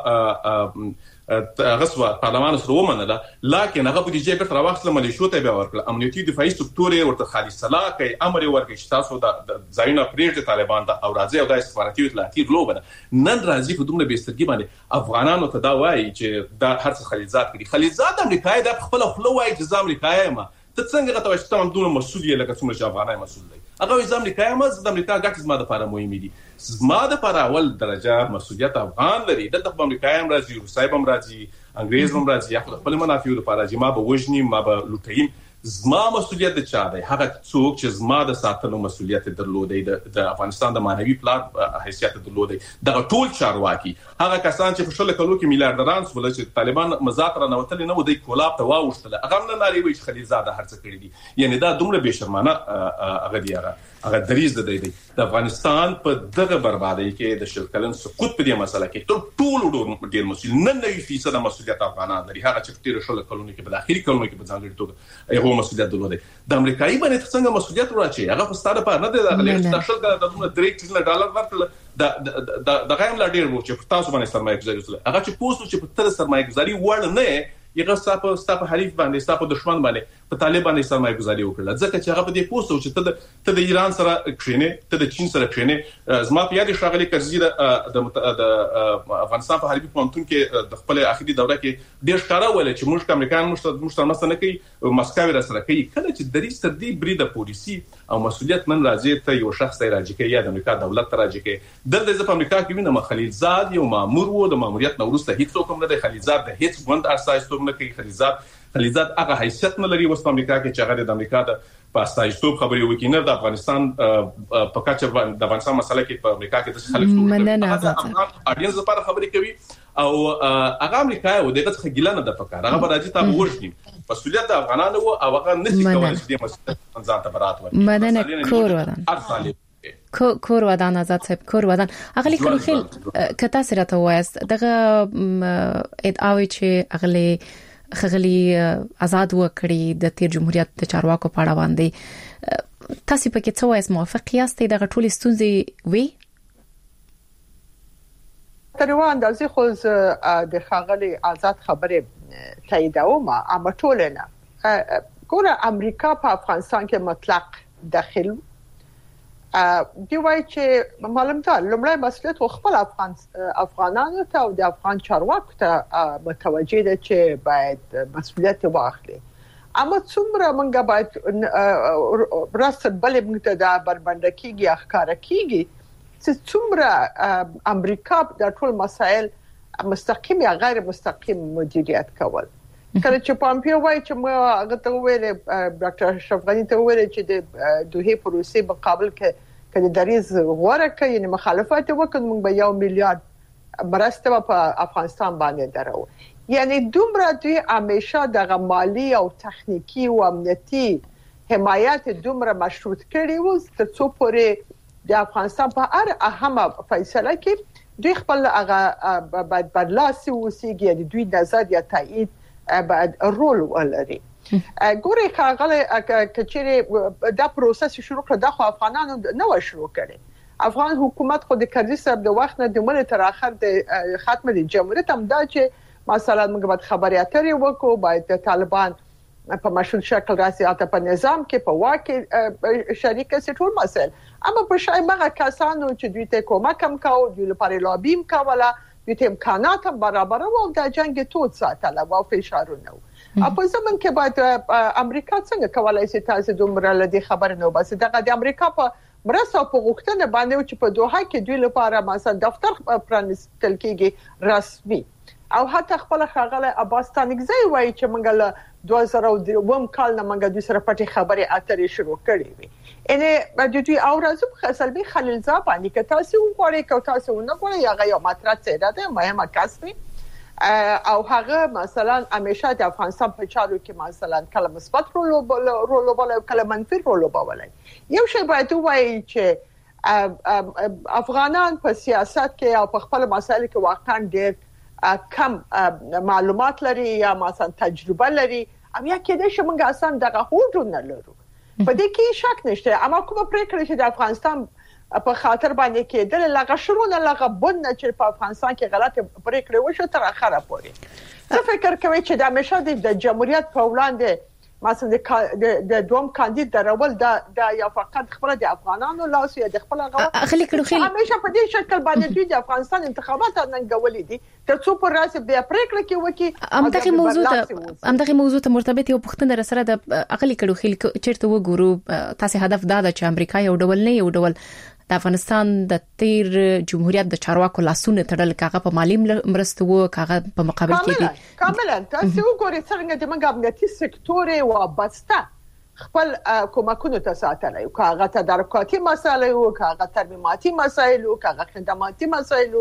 چې هغه غصوا پارلمان سره ومنله لکه هغه بودیجه به تر واخصله ملیشو ته به ورکړه امنیتي دفاعي سکتور ورته خالص صلاح کوي امر ورکړي چې تاسو د ځایونه پریږدي طالبان ته او راځي او د استخباراتي اطلاعاتي غلوبنه نن راځي په دومره بیسترګي باندې افغانانو ته دا وایي چې دا هر څه خلیزات کړي خلیزات امریکای د خپل خپل وایي چې امریکای ما ته څنګه غته چې تاسو دومره مسؤل یې لکه څومره چې افغانای مسؤل دي هغه وایي امریکا د امریکا ګټ زما د لپاره مهم دي زما د لپاره اول درجه مسؤلیت افغان لري دلته امریکا هم راځي روسای هم راځي انګريز هم راځي خپل منافع لپاره چې ما به وژني ما به لوټیم زما مسؤلیت د چا دی هغه څوک چې زما د ساتلو مسؤلیت درلودي د افغانستان د مانوي پلان حیثیت درلودي د ټول چارواکي هغه کسان چې په شل کلو کې میلیارډران سول چې طالبان مزات را نوتل نه ودی کولاب ته واوښتل هغه نه لري وي چې خلیزاده هرڅ کړی دي یعنی دا دومره بشرمانه هغه دی هغه دریز د د افغانستان په دغه بربادي کې د شلکلن سقوط په دې مسله کې ټول ډیر مسؤل نه 90% مسؤلیت افغانان لري هغه چې په شل کلونو کې په اخیری کلونو کې په ځانګړي توګه مسؤلیت درلوده د امریکایي باندې څنګه مسؤلیت راچي هغه په ستاره په نه دی د شل د $3 ډالر ورکړل د غیم لا ډیر وو چې تاسو باندې سرمایه گذاري وکړه هغه چې پوسټ چې په تر سرمایه گذاري وړ نه یغه ستاسو حریف باندې ستاسو دشمن باندې په طالبان سرمایه گذاري وکړه ځکه چې هغه په دې پوسټ چې ته د ایران سره کښینه ته د چین سره کښینه زما په یاد شاغلي کرزي د افغانستان په حربي پونتون کې د خپل اخیری دوره کې ډیر ښکارا ول چې موږ امریکایان موږ نه کوي مسکاوي را سره کوي کله چې دریس تر دې بریده پالیسی او مسؤلیت من راځي ته یو شخص راځي کې یا د امریکا دولت راځي کې د امریکا کې وینم خلیلزاد یو مامور وو د ماموریت نورسته هیڅ کوم نه د خلیلزاد د هیڅ غوند اساس نه کوي خلیزات هغه حیثیت نه لري وسط امریکا کې چې هغه د امریکا د پاستایستوب خبري وکینه د افغانستان په کچه د افغانستان مسله کې په امریکا کې د خلک اډینس لپاره خبري کوي او هغه امریکا او دغه څخه ګیلانه د فکر هغه راځي ته ورشي مسؤلیت افغانانو او هغه نشي کولای چې د مسؤلیت ځان ته برات ورکړي مدنه کور ودان کور ودان آزاد صاحب کور ودان اغلی کلوخیل کتا سره ته وایست دغه ادعاوی چې اغلی خغلی آزاد وکړي د تیر جمهوریت د چارواکو په اړه باندې تاسو په کې څه وایست موافق یاستئ دغه ټول ستونزې وی تر یو اندازې خو د خغلی آزاد خبره تاییدوم اما ټول نه ګوره امریکا په افغانستان کې مطلق داخل دی وای چې معلوم ده لومړی مسؤلیت خپل افغانانو ته او د افغان چارواکو ته متوجه ده چې باید مسؤلیت واخلي اما څومره موږ باید راست بل موږ ته د بربندګي اخکار کیږي چې څومره امریکا د ټول مسائل مستقیم یا غیر مستقیم مدیریت کول کله چې پامپیو وایي چې ما هغه ته ویل ډاکټر شفغانی ته ویل چې د دوه پروسې مقابل کې کله دریز غوړه کوي یعنی مخالفت وکړي موږ به 1 میلیارډ مرسته په افغانستان باندې درو یعنی دومره دوی همیشه د مالی او تخنیکی او امنیتي حمایت دومره مشروط کړي وو تر څو پورې د افغانستان په هر اهمه فیصله کې دوی خپل هغه باید برلاسي وسیږي د دوی نظر یا تایید باید رول ولري. ګوري خاغله کچېره دا پروسس شروع کړ د افغانانو نو شروع کړي. افغان حکومت خو د کرزي صاحب د وخت نه د مل تر اخر د ختم د جمهوریت هم دا چې مثلا موږ باید خبري اترې وکړو، باید د طالبان په مشروط شکل راسي اته په نظام کې په واکه شریک سي ټول مسائل، اما په شای مغه کسانو چې دوی ته کومک هم کاوه، دوی لپاره لابیم کوله، دوی ته امکانات هم برابر وو د جنگ تود ساتله او فشارونه. په زمون کې باید امریکا څنګه کولای شي تاسو دومره لدی خبر نه وباسي. دغه د امریکا په مرسته په غوښتنه باندې چې په دوحه کې دوی لپاره مثلا دفتر پرانستل کېږي رسمي، او حتی خپل خاغله عباس تانګزی وایي چې موږ له 2002 کال نه موږ د سره پټي خبري اترې شروع کړې وي. ان د دوی او راځو په سلبي خلیلزاد باندې که تاسو وګورئ که تاسو نه وګورئ هغه یو مطرح څه ده مهمه کسب او هغه مثلا همیشه د افغانستان په چارو کې مثلا کله مثبت رول وبولای کله منفي رول وبولای. یو شی باید وایي چې افغانان په سیاست کې او په خپل مسایل کې واقعا ډېر کم معلومات لري یا مثلا تجربه لري، او یا کېدای شي موږ اصلا دغه هوډ نه لرو. په دې کې شک نشته، اما کومه پریکړه چې د افغانستان په خاطر باندې کېدل لغه شرونه لغه بند چې په افغانستان کې غلطه پریکړه وشو تر اخره پورې. زه فکر کوم چې د همیشه د جمهوریت په وړاندې مثلا د دوم کاندید درول دا یا فقط خپل د افغانانو لاس یا د خپل غوا اخلي کړو همیشه په دې شکل باندې دوی د افغانستان انتخابات ننګولې دي تر څو پر راس بیا پریکړه کې وکي. همدغه موضوع ته مرتبط یو پښتنه سره د اخلي کړو خل چیرته وګورو تاسو هدف دا ده چې امریکا یو ډول نه یو ډول د افغانستان د تیر جمهوریت د چارواکو لاسونه تړل کاغه په مالی مرسته وو کاغه په مقابل کې کاملا تاسو وګورئ څنګه د منګ امنیتي سکتور او بسته خپل کومکونو ته ساتل او کاغه تدارکاتي مسایل او کاغه ترمیماتي مسایل او کاغه خدماتي مسایل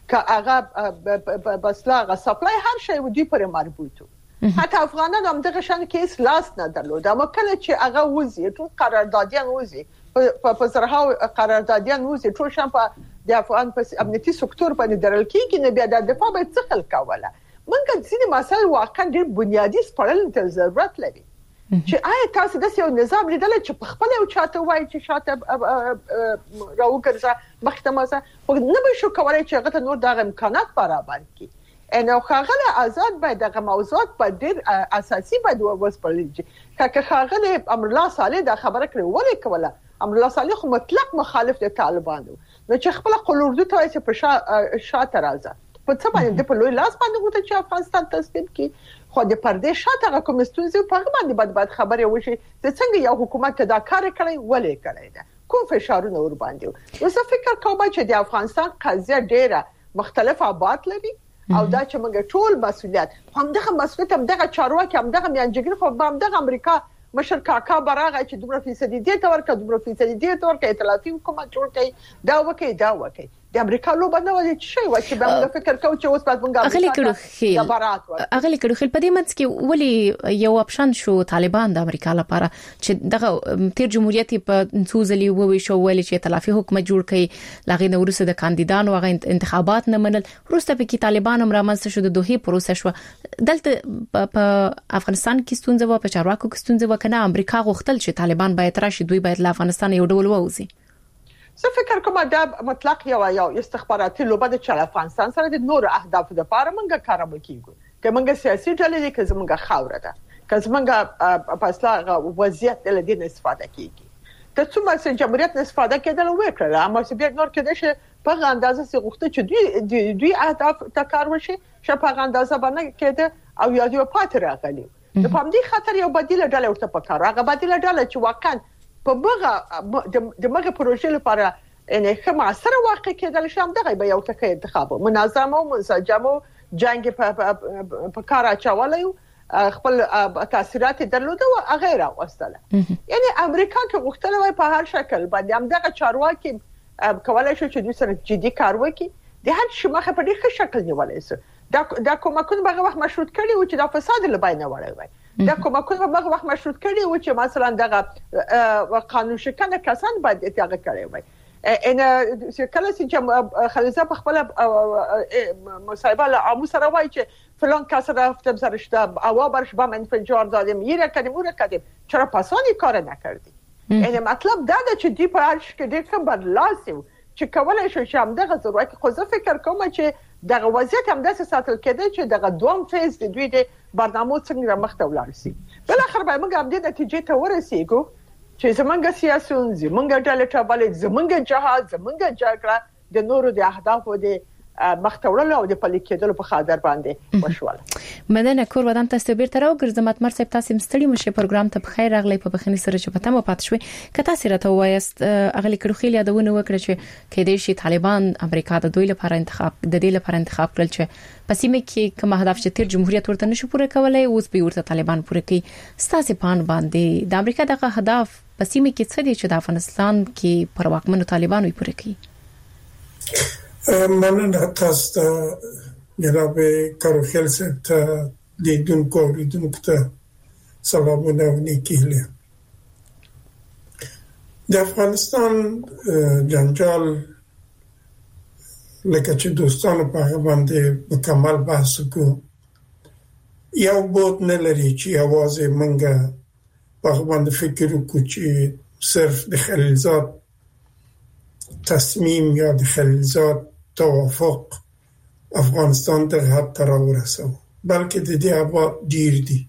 کاغه بسلاغه سپلای هر شی ودی پر مربوطو. حتی افغانان هم دغه شان کې لاس نه درلود، اما کله چې هغه وزي ټول قراردادیان وزي په زرهاو قراردادیان وزي ټول شان په د افغان په امنیتي سکتور باندې درل کېږي نه بیا د دفاع به څه خل کوله. موږ ځینې مسایل واقعا ډېر بنیادی سپړل ته ضرورت لري چې آیا تاسو د یو نظام لیدل چې په خپل یو چاته وایي چې شاته راوګرځه مخته خو نه به شو کولای چې هغه ته نور دغه امکانات برابر کړي. نو خاغله آزاد باید دغه موضوعات په ډېر اساسي باید وسپړل چې خاغله امرالله صالح دا خبره کړې ولې کوله. امرالله صالح خو مطلق مخالف د طالبانو نو چې خپل قلوردو ته چې په شاته راځه په څه باندې په لوی لاس باندې وته چې افغانستان تصدیق کی خو د پردې شاته کوم ستونزې په باندې باید خبرې وشي چې څنګه یو حکومت دا کار کړی ولې کړی دا کوم فشارونه ور باندې. زه فکر کوم چې د افغانستان قضیه ډیره مختلف ابعاد لري او دا چې موږ ټول مسؤلیت همدغه مسؤلیت همدغه چارواکي همدغه میانجګر خو همدغه امریکا مشر کاکا براغه چې دومره فیصدي دې ته ورکړه دومره فیصدي دې ته ورکړه ائتلافي حکومت جوړ کړي دا وکي د امریکا لو باندې ولې شي چې به موږ فکر کوو چې اوس په موږ اغلی کړو خل په دې منځ کې ولی یو اپشن شو طالبان د امریکا لپاره چې دغه تیر جمهوریت په نسوزلی ووي شو ولی چې ائتلافي حکومت جوړ کړي لاغې نو ورسره د کاندیدانو هغه انتخابات نه منل روسته په کې طالبان هم رامنځته شو د دوه پروسه شو دلته په افغانستان کې ستونزه و په چارواکو کې ستونزه و کنه امریکا غوښتل چې طالبان باید راشي دوی باید له افغانستان یو ډول ووزي. زه فکر کوم دا مطلق یو استخباراتي لوبه د چل افغانستان سره د نور اهداف لپاره موږ کارم کیږو که موږ سیاسي ډلې دي که موږ خاوره ده که موږ په اصله وضعیت له دې استفاده کیږي ته څومره چې جمهوریت استفاده کېدل وکړه اما چې بیا نور کېده چې په اندازه سي غوښته چې دوی اهداف تکار وشي چې په اندازه باندې کېده او یادو پاتې راغلي نو په دې خاطر یو بدیل ډله ورته پکاره هغه بدیل ډله چې واقعا په بغه د مغه پروژې لپاره ان خمه سره واقع کېدل شم دغه به یو ټکی انتخاب منظم او منسجم جنگ په کار اچولای خپل تاثیرات درلوده او غیره واستله یعنی امریکا کې غوښتل وای په هر شکل باندې هم دغه چارواکي کولای شي چې دوی سره جدي کار وکړي د هر شي مخه په دې ښه شکل نیولای شي دا کومکونه به وخت مشروط کړي او چې دا فساد لباینه وړي وای دا کومکونه به وخت مشروط کړي او چې مثلا دغه قانون شکنه کسان باید اتفاق کړي وای ان کله چې خلیزه په خپل مصاحبه له عامو سره وایي چې فلان کس رفتم سرش اوا برش با من فنجار دادم یه کردیم اون کردیم چرا پسانی کار نکردی یعنی مطلب دا چې دی په هرش کې ډېر کم بدلاسي چې کولای شو چې هم دغه ضرورت خو زه فکر کوم چې دغه وضعیت هم داسې ساتل کېده چې دغه دوم فیز د دوی د برنامه څنګه مخته ولاړ شي بل اخر به موږ هم د نتیجې ته ورسېږو چې زمونږ سیاسيون زمونږ ډله ټابل زمونږ جهاد زمونږ جګړه د نورو د اهدافو د مختورل او د پلي کېدل په خاطر باندې وشول مدنه کور ودان تاسو بیرته راوګرځم اتمر صاحب تاسو مستړي مشه پروګرام ته بخیر راغلی په بخنی سره چې پته مو پات شوي که تاسو راته وایست اغلی کړخیل یادونه وکړه چې کې دې شي طالبان امریکا د دوی لپاره انتخاب د دې لپاره انتخاب کړل چې پسیمه کې کوم هدف چې تیر جمهوریت ورته نشو پوره کولای اوس به ورته طالبان پوره کوي ستاسو پان باندې د امریکا دغه هدف پسیمه کې څه دي چې د افغانستان کې پر واکمنو طالبانو پوره کوي مننه تاسو جناب کاروخیل صاحب ته لیدونکو ته سلامونه ونیکیله د افغانستان جنجال لکه چې دوستانو په باندې مکمل بحث وکړو یو بود نه لري چې اواز منګه په باندې فکر وکړو چې صرف د خلیلزاد تصمیم یا د خلیلزاد توافق افغانستان ته حد تر ورسو بلکې د دې ابعاد ډیر دي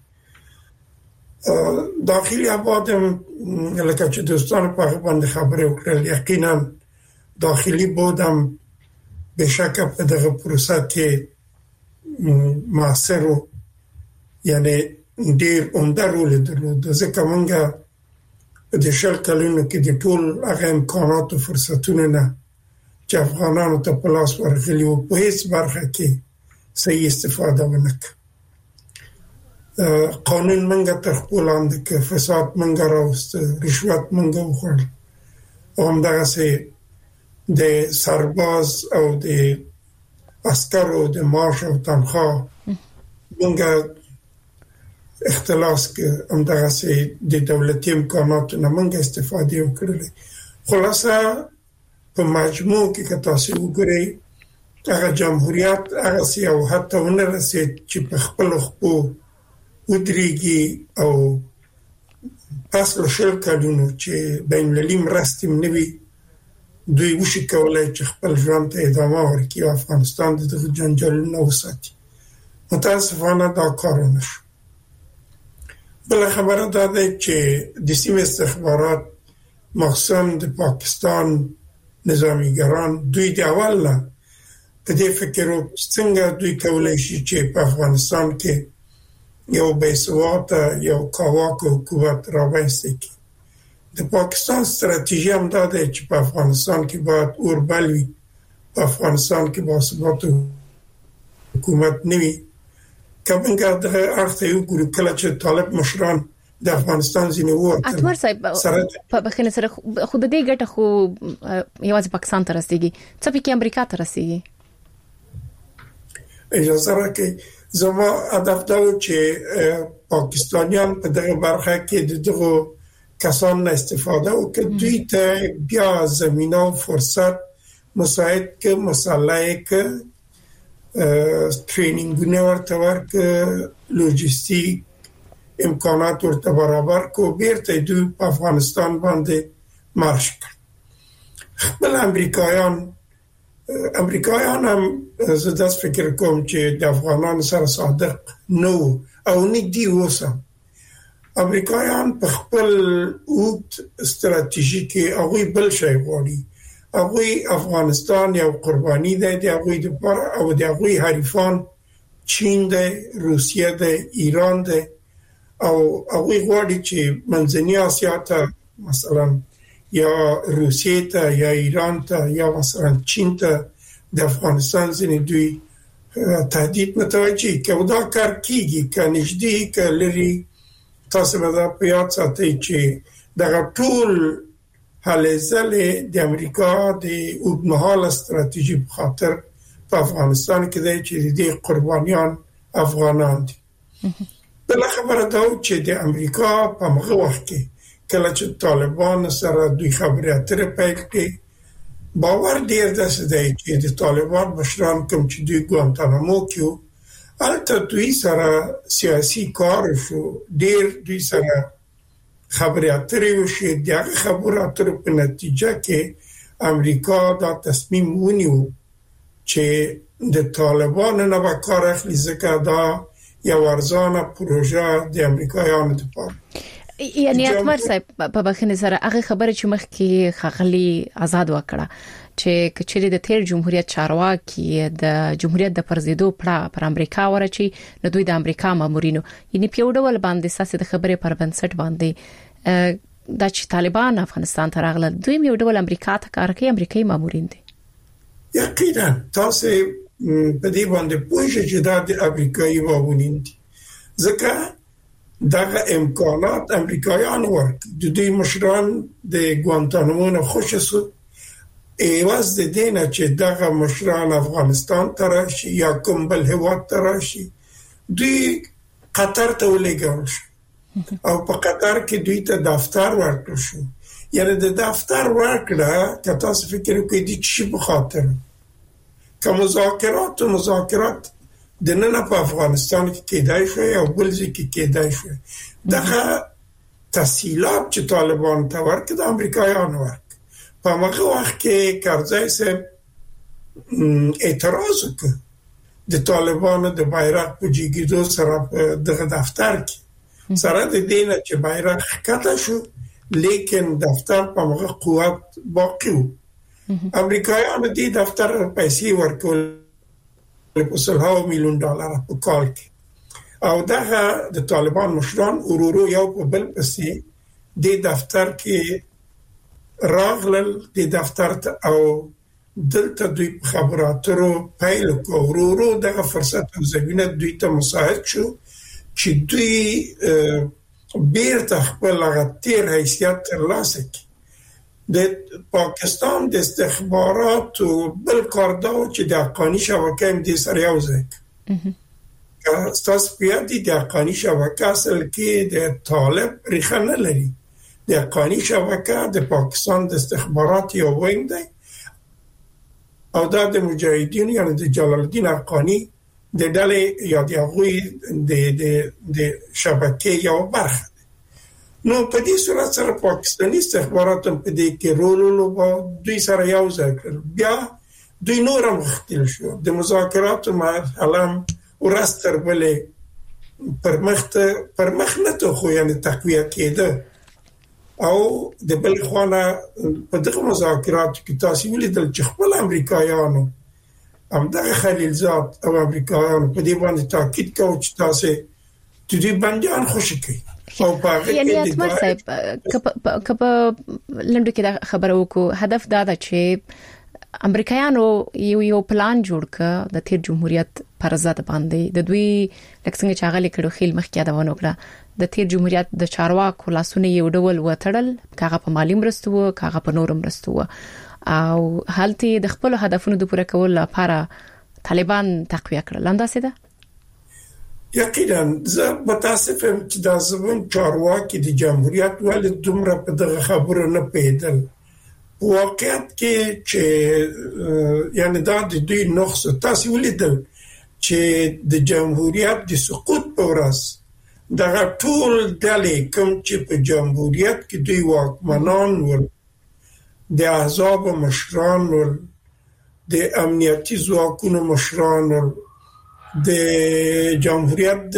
داخلي ابعاد لکه چې دوستانو په باندې خبرې وکړل یقینا داخلي بودم به شک په دغه پروسه کې موثر یعنی ډیر عمده رول درلود ځکه مونږه د شل کلونو کې د ټول هغه امکانات او فرصتونه نه چې افغانانو ته په لاس ورغلي وو په هیڅ برخه کې صحیح استفاده ونه کړه قانون منګه تر خپل لاندې کې فساد منګه راوست رشوت منګه وخوړ او همدغسې د سرباز او د عسکرو د معاش او تنخواه منګه اختلاس کې همدغسې د دولتي امکاناتو نه منګه استفاده وکړلې خلاصه په مجموع کې که تاسو وګورئ هغه جمهوریت هغه سیاو حتی ونه رسید چې په خپل خپو ودرېږي او پس له شل کلونو چې بین المللي مرستې نوي دوی وشي کولای چې خپل ژوند ته ادامه ورکړي او افغانستان د دغه جنجالونو وساتي متاسفانه دا کار ونه شو بل خبره دا ده چې د سیمې استخبارات مخصوصا د پاکستان نظامیګران دوی د اول نه په دې فکر څنګه دوی کولای شي چې په افغانستان کې یو بیسواته یو کاواکو حکومت راوستي کړي د پاکستان ستراتیژي هم دا ده چې په افغانستان کې باید اوربل وي په افغانستان کې باثباته حکومت نه وي کومګه دغه اړتیا یو ګورو کله چې طالب مشران د افغانستان ځینې ووتل اتمر صاحب په بخنه سره خود دې ګټه خو یوازې پاکستان ته رسیدي څه په کې امریکا ته رسیدي اجازه راکړئ زما هدف دا و چې پاکستانیان په دغه برخه کې دغه کسان استفاده وکړي دوی ته بیا زمینه او فرصت مساعد کې مسلح کې ټرینینګونه ورته ورکړي لوجستیک امکانات ورته برابر کو بیرته دوی په افغانستان باندې مارش کړ خپل امریکایان هم زه داس فکر کوم چې د افغانانو سره صادق نو او نه دی وسه امریکایان په خپل اوت استراتیژي کې هغه بل شی غواړي هغه افغانستان یو قرباني ده د هغه د پر او د هغه حریفان چین ده روسیه ده ایران ده او هغه غواړي چې منځنۍ اسیا ته مثلا یا روسیه ته یا ایران ته یا مثلا چین ته د افغانستان ځینې دوی تهدید متوجه که دا کار کیږي که نږدې که لري تاسو به دا په یاد ساتئ چې دغه ټول هلې ځلې د امریکا د اوږدمهاله ستراتیژي په خاطر په افغانستان کې دی چې د قربانیان افغانان دي بل خبره دا چې د امریکا په هغه وخت کې کله چې طالبان سره دوی خبرې اترې پیل کړې باور ډیر داسې دی چې د طالبان مشران کوم چې دوی ګوانتانامو کې البته دوی سره سیاسي کار شو ډیر دوی سره خبرې اترې وشي دغه خبرې اترې په نتیجه کې امریکا دا تصمیم ونیو چې د طالبانو نه به کار اخلي ځکه دا یو ارزانه پروژه د امریکایانو لپاره یعنی اتمر صاحب په بخښنې سره هغه خبره چې مخکې خغلی آزاد وکړه چې کچېری د تیر جمهوریت چارواکي د جمهوریت د پرزیدو پر امریکا ورچی نو دوی د امریکا مامورینو یعنی په ډول باندې ساسي د خبره پر بنسټ باندې د چې طالبان افغانستان ته راغله دوی یو ډول امریکا ته کار کوي امریکایي مامورین دي یقینا تاسو په دې باندې پوښتنه چې دا د امریکایي مامورین دي ځکه دغه امکانات امریکایان ورک د دوی مشران د ګوانتانامو نه خوشسو ایواز د دینه چې دغه مشران افغانستان ته راشي یا کوم بل هیواد ته راشي دوی قطر ته ولېږل شو او په قطر کې دوی ته دفتر ورکړ شو یعنی د دفتر ورکړه که تاسو فکر وکړئ د چی په خاطر که مذاکرات د نن په افغانستان کې کېدای شي او بل ځای کې کېدای شي دغه تسهیلات چې طالبان ته ورکړي د امریکایانو ورک په هغه وخت کې کرزی صاحب اعتراض وکړ د طالبانو د بیرغ په جګیدو سره دغه دفتر کې سره د دینه چې بیرغ ښکته شو لیکن دفتر په هغه قوت باقی و امریکایانو دې دفتر پیسې ورکول په $100 میلیون په کال کې او دغه د طالبان مشران ورورو یو په بل پسې د دفتر کې راغلل د دفتر ته او دلته دوی خبراتو پیل ورورو دغه فرصت او زمينه دوی ته مساعد شو چې دوی بیرته خپل غتیر حیثیت ترلاسه کړي د پاکستان د استخباراتو بل کاردو چې د افغاني شبکې هم د سره یو ځای تاسو پیادي د افغاني شبکې اصل کې د طالب ریښه نه لري د افغاني شبکې د پاکستان د استخبارات یو وینګ دی او دا د مجاهدین یعنی د جلال الدین افغاني د ډلې یا د هغوی د شبکې یو برخه نو په دې صورت سره پاکستاني استخبارات په دې کې رول لوباو دوی سره یو ځای کړ بیا دوی نور هم مختل شو د مذاکراتو مرحله ورستر بلې پرمخ نه ته خو یعنی تقویه کېده او د بل خوانه په دغه مذاکراتو کې تاسو ولیدل چې خپل امریکایانو همدغه خلیلزاد او امریکایانو په دې باندې تاکید کوي چې تاسو د دې بنديان خوشی کوي یعنی اتمر صاحب کپ لنډو کې دا خبره وکړو هدف دا ده چې امریکایانو یو پلان جوړ کړ د تیر جمهوریت پر ضد باندې د دوی لکه څنګه چې هغه لیکلو خیل مخکې دا ونه کړه د تیر جمهوریت د چارواکو لاسونه یو ډول وټړل کاغه په مالی مرستو کاغه په نورم مرستو او حالتي د خپل هدفونو د پوره کولو لپاره طالبان تقویه کړل انداسه ده یقینا زه متاسفم چې دا زمون چارواکي د جمهوریت ولې دومره په دغه خبرو نه پیدل واقعیت کې چې یعنی دا د دوی نقص تاسو ولیدل چې د جمهوریت د سقوط په ورځ دغه ټول ډلې کوم چې په جمهوریت کې دوی واکمنان ول د احزاب مشران ول د امنیتي ځواکونو مشران ول د جمهوریت د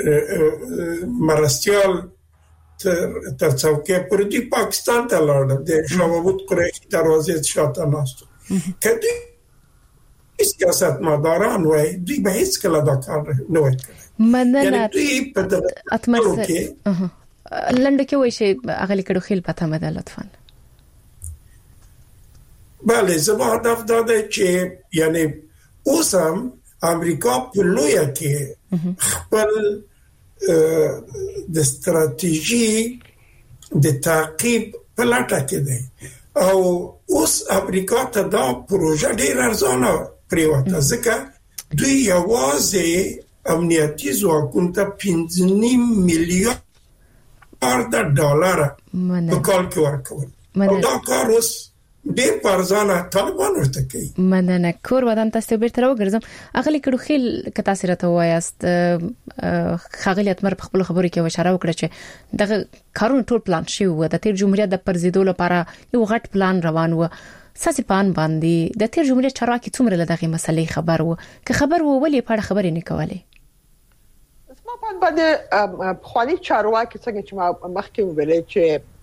مرستيال تر څوکې پر دې پاکستان ته لاړ د شوابود قریشي دروازې شاته ناستو کدی سیاست مداران وای دوی به هیڅ کله دا کار نه وکړي مننه اتمر لنډ کې وای شي اغلی کډو خیل پته مده لطفا بله زما هدف دا دی چې یعنی اوسم امریکا په لویه کې خپل د ستراتیژي د تعقیب په لټه کې دی او اوس امریکا ته دا پروژه ډیر ارزانه پریوته ځکه دوی یوازې امنیتي ځواکونو ته $15 میلیارد په کال کې ورکول او دا کار اوس ډېر پرځانه طالبان ورته کوي. مننه. کور ودان تاسو بیرته راوګرځم. اغلی کډو خیل ک تاسو راته وایاست خغلی اتمر په خپل خبرو کې اشاره وکړه چې دغه کارون ټول پلان شوی و د تیر جمهوریت د پرزیدو لپاره یو غټ پلان روان و. ساسي پان باندې د تیر جمهوریت چارواکي څومره لدغه مسلې خبر وو که خبر وو ولې په اړه خبرې نه کولې؟ اسما پان باندې خواني چارواکي څنګه چې ما مخکې ویلې چې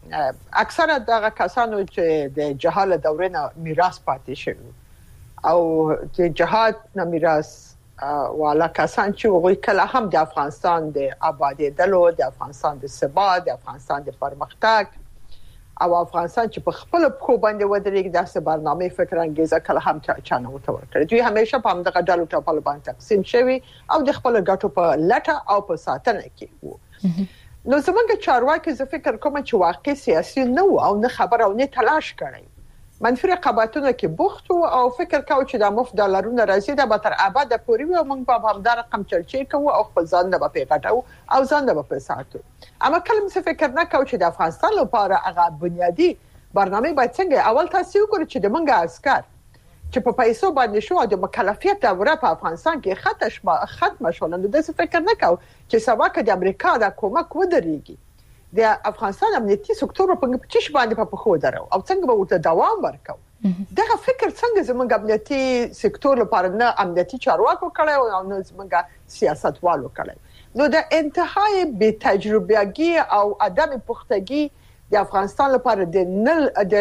اکثره دغه کسانو چې د جهالت دورې نه میراث پاتې شوی او د جهاد نه میراث والا کسان چې وګوري کله هم د افغانستان د آبادی دلو د افغانستان د ثبات د افغانستان د پرمختګ او افغانستان چې په خپل خو باندې ودرېږي داسې برنامه فکر انګیزه کله هم چانه وتور کړی. دوی همیشه په همدغه ډلو ټاپل باندې تقسیم شوی او د خپل ګټو په لټه او په ساتنه کې وو. نو زمونږ چارواکي زه فکر کوم چې واقعي سیاسي نه و او نه خبر او نه تلاش کړی. منفي رقابتونه کې بوخت او فکر کاوه چې د مفت ډالرونو راځي د به تر ابد پورې و موږ په همدار رقم چرچې کوو او خپل ځان نه به پیغټو او ځان نه به ساتو. اما کله څه فکر نه کاوه چې د افغانستان لپاره هغه بنیادی برنامه باید څنګه اول تاسو وګورئ چې د منګه عسكر چې په پیسو باندې شو د مکلفیت دوره په افغانستان کې ختم شول. نو د څه فکر نه کاوه چې سبا کې د امریکا د کومک ودرېږي د افغانستان امنیتي سکتور په چش باندې په خو درو او څنګه به ورته دوام ورکو. دغه فکر څنګه زموږ امنیتي سکتور لپاره نه امنیتي چارواکو کړی او نه زموږ سیاستوالو کړی. نو د انتهای بې تجربهګي او عدم پختګي د افغانستان لپاره د نل د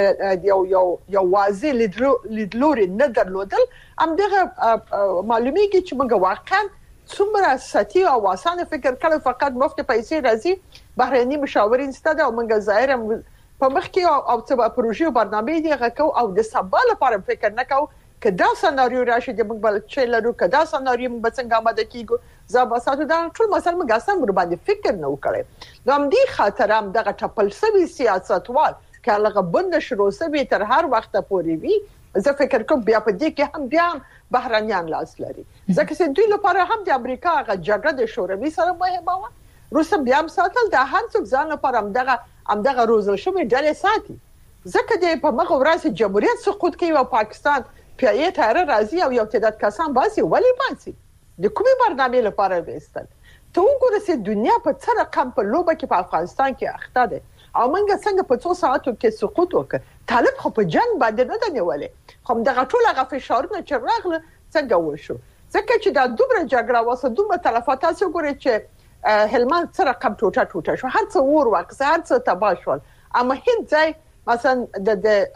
یو واضح لیدلوري نه درلودل همدغه معلومیږي چې موږ واقعا څومره ساتي او واسانه فکر کړو فقط مفت پیسې راځي بهرني مشاورین ستاده او موږ ظاهر په مخ کې او څه پروژې او برنامې دی غو او د سبا لپاره فکر نکاو کدا سناریو راشي د موږ بل چې لرو کدا سناریو موږ څنګه آماده کیږو زاباساتو دا ټول مثلا موږ اصلا ور باندې فکر نه وکړي. نو هم دي خاطر هم دغه ټپل سوي سیاستوال کله بند شروع سوي تر هر وخت پورې وي. زه فکر کوم بیا په دې کې هم بیا بهرانيان لاس لري ځکه چې دوی لپاره هم د امریکا غا جګړه د شوروي سره مهمه و. روسم بیا هم ساتل د هر څوک ځان لپاره همدغه روزل شوی ډلې ساتي ځکه د په مخه وراسي جمهوریت سقوط کوي او پاکستان پیایې تر راځي او یو تعداد کسان باسي ولی باسي د کومې برنامه لپاره وستل. ته وګوره چې دنیا په څه رقم په لوبه کې په افغانستان کې اخته ده او موږ څنګه په 2 ساعتو کې سقوط وکړ. طالب خو په جنگ باندې نه دی نیولې خو دغه ټول هغه فشارونه چې راغله څنګه وشو ځکه چې دا دومره جګړه واسه دومره تلفات تاسو ګورئ چې هلمند سره کم ټوټه شو هر څه ور واکس هر څه تباہ شول. اما هیڅ ځای مثلا د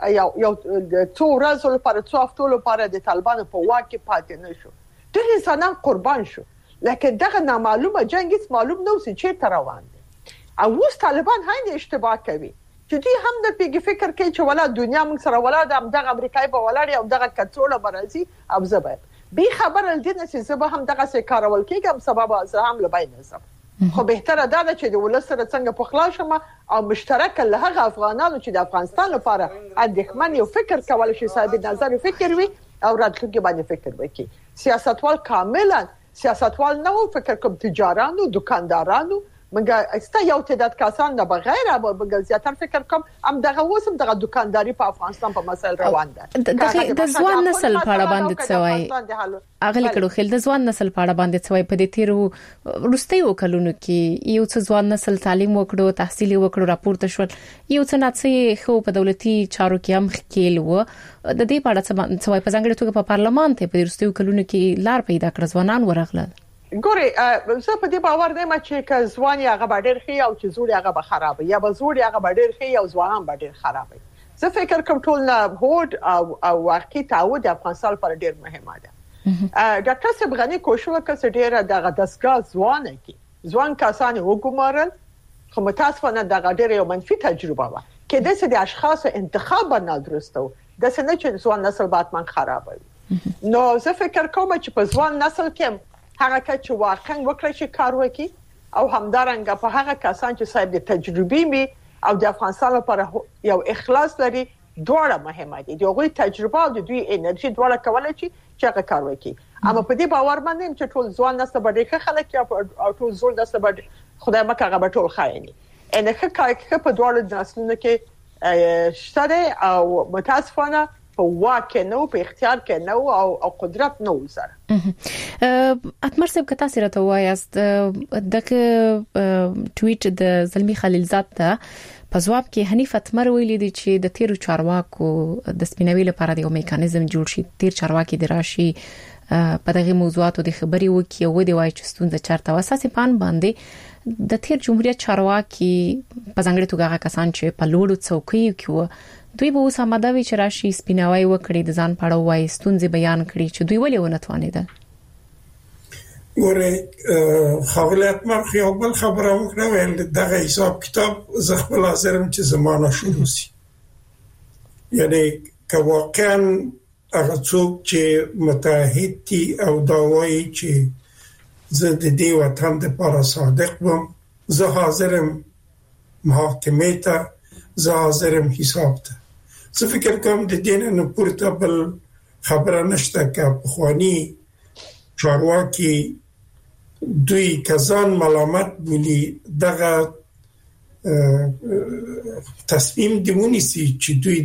یو څو ورځې لپاره څو هفتو لپاره د طالبانو په واک کې پاتې نشو. ټول انسانان قربان شو لکه دغه نامعلومه جنگ هیڅ معلوم نه وسی چې روان دي او اوس طالبان هاي اشتباه کوي چې دوی هم د پیګ فکر کوي چې ولا دنیا موږ سره ولا د دغه امریکای په ولاړ او دغه کڅوړه برازي او زبر به خبر الدین چې زه به هم دغه څه کارول کېږم سبب از هم لبای نظم خو بهتره ده چې د ولسره څنګه په خلاص شمه او مشترک له هغه افغانانو چې د افغانستان لپاره اندېښمن یو فکر کول شي صاحب نظر فکر وي او راتلونکي باندې فکر وکړي. سیاستوال کاملا سیاستوال نه فکر کوم تجارانو دکاندارانو منګه استا یو تعداد کسان نه بغیر او زیاتره فکر کوم هم دغه وسم دغه دکانداري په افغانستان په مسایل روان ده. د ځوان نسل په اړه باندې څه وایي اغلی کړو خل د ځوان نسل په اړه باندې څه وایي په دې تیرو روستي وکړونو کې یو څه ځوان نسل تعلیم وکړو تحصیل وکړو راپورته شول یو څه ناڅي خو په دولتي چارو کې هم خېل و د دې په اړه څه وایي په ځانګړي توګه په پارلمان ته په روستي وکړونو کې لار پیدا کړ ځوانان ورغلل. ګوري زه په دې باور نه یم چې ځواني هغه ډېر خي او چې زوړ هغه به خراب یا به زوړ هغه ډېر خي او ځوانان به ډېر خراب. زه فکر کوم ټول نه هوډ او واقعي تعهد افغانستان پر ډېر مهمه ده. ډاکټر سبغانی کوشش وکړ چې ډېر دغه دسګاه ځوان کی ځوان کسان وګمارل خو متاسفانه دغه ډېر یو منفي تجربه و کې د څه د اشخاص انتخاب نه درسته د څه نه چې ځوان نسل باتمن خرابوي. نو زه فکر کوم چې په ځوان نسل کې هغه چې واقعا وکړي چې کار وکړي او همدارنګه په هغه کسان چې صاحب د تجربې می او د افغانستان لپاره یو اخلاص لري دواړه مهمه دي. دوی تجربه او دوی انرژي دواړه کولای شي چې هغه کار وکړي. اما په دې باور باندې چې ټول ځوان نسل به ډېر خلک او ټول زوړ نسل به خدای مکه هغه ټول خايني ان ښه په دواړو نسلونو کې شته او متاسفانه په واقع نو په اختیار کې نو او قدرت نو سره اتمر صاحب کتا سره ته وایست دغه ټویټ د زلمی خلیلزاد ته په جواب کې حنیف اتمر ویلي دی چې د تیر چارواکو د سپینوي لپاره د یو میکانیزم جوړ شي تیر چارواکي د راشي په دغه موضوعاتو د خبري وکي او د وای چې ستونزه چارته واساسي پان باندې د تیر جمهوریت چارواکي په ځانګړي توګه کسان چې په لوړو څوکیو کې و دوی به اوس آماده وي چې راشي سپیناوي وکړي د ځان پاړه وای ستونزې بیان کړي چې دوی ولې ونه توانیدل ګوره خپلات ما خپل خبره وکړه ول دغه حساب کتاب زغبل حاضرم چې زمانه شروع شي یعنی که واقعا هغه څوک چې متحد دي او دا وایي چې زه د دې وطن لپاره صادق وم زه حاضرم محاکمه ته زه حاضرم حساب ته زه فکر کوم د دین نه پورته بل خبره نشته که بخوانی چارواکي دوی کسان ملامت بولی دغه تصمیم دیمونی سی چې دوی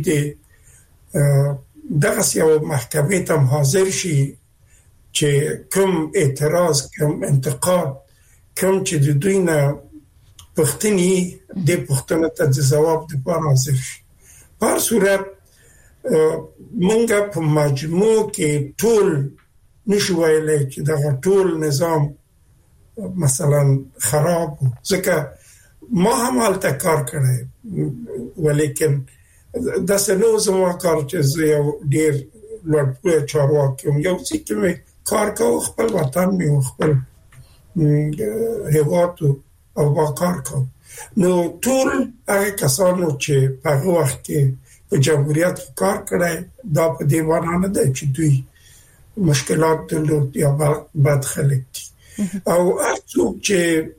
دغه یو محکمه ته حاضر شي چې کوم اعتراض کوم انتقاد کوم چې د دوی نه پښتني د پښتنه ته جواب د پاره حاضر شي په صورت مونږه په مجموع کې ټول نشو ویلای چې دغه ټول نظام مثلا خراب ځکه ما هم حالت کار کړی ولیکن دا څنګه زموږ کار چې یو ډیر لوړ چارواکي یو څه کې کار کوي خپل وطن می خپل هیواد او با کار کوي نو ټول هغه کسانو چې په وخت کې په جمهوریت کار کړی دا په دې معنی نه ده چې دوی مشکلات درلود یا بد خلک دي او څوک چې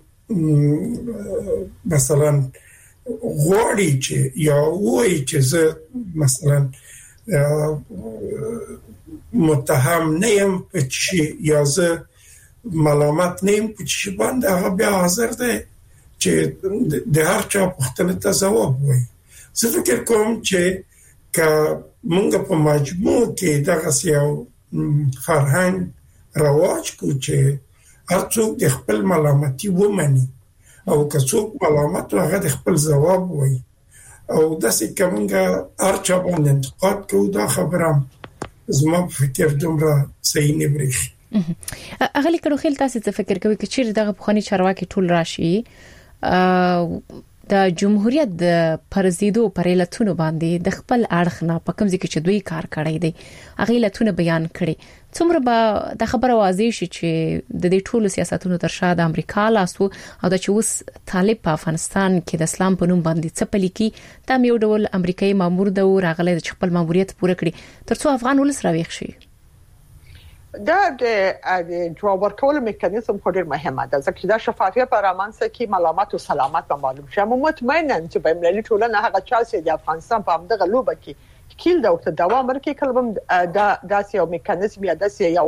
مثلا غواړي چې یا وایي چې زه مثلا متهم نه یم په چی یا زه ملامت نه یم په چی باندې هغه بیا حاضر دی چې د هر چا پوښتنه ته ځواب وایي زه فکر کوم چې که موږ په مجموع کې دغه یو فرهنګ رواج کو چې هر څوک د خپل ملامتي ومني او که څوک ملامت هغه د خپل ځواب وایي او داسې کومه هر چا باندې انتقاد کوي دا خبره زما په فکر دومره صحیح نه بریښي اغلی کړو خل تاسو څه فکر کوي چې چیرې دغه بخونی چارواکي ټول راشي د جمهوریت د پرزیدو پرېلتونو باندې د خپل اړخ نه په کوم ځکه چې دوی کار کړی دی اغه لتونه بیان کړي څومره به د خبره واضح شي چې د دې ټولو سیاستونو تر شا د امریکا لاسو او د چوس طالب په افغانستان کې د اسلام په نوم باندې څپلی کی تم یو ډول امریکایي مامور د راغله د خپل ماموریت پوره کړي ترڅو افغان ولس راويخ شي دا د جواب ورکول میکانیزم خو ډیر مهمه ده ځکه دا شفافیت په رامنځته کې معلومات او سلامت به معلوم شي مو مطمئنن چې په ملي ټولنه هغه چا چې د افغانستان په همدغه لوبه کې کیل دا او دوام ورکړي کلم دا یو میکانیزم یا د یو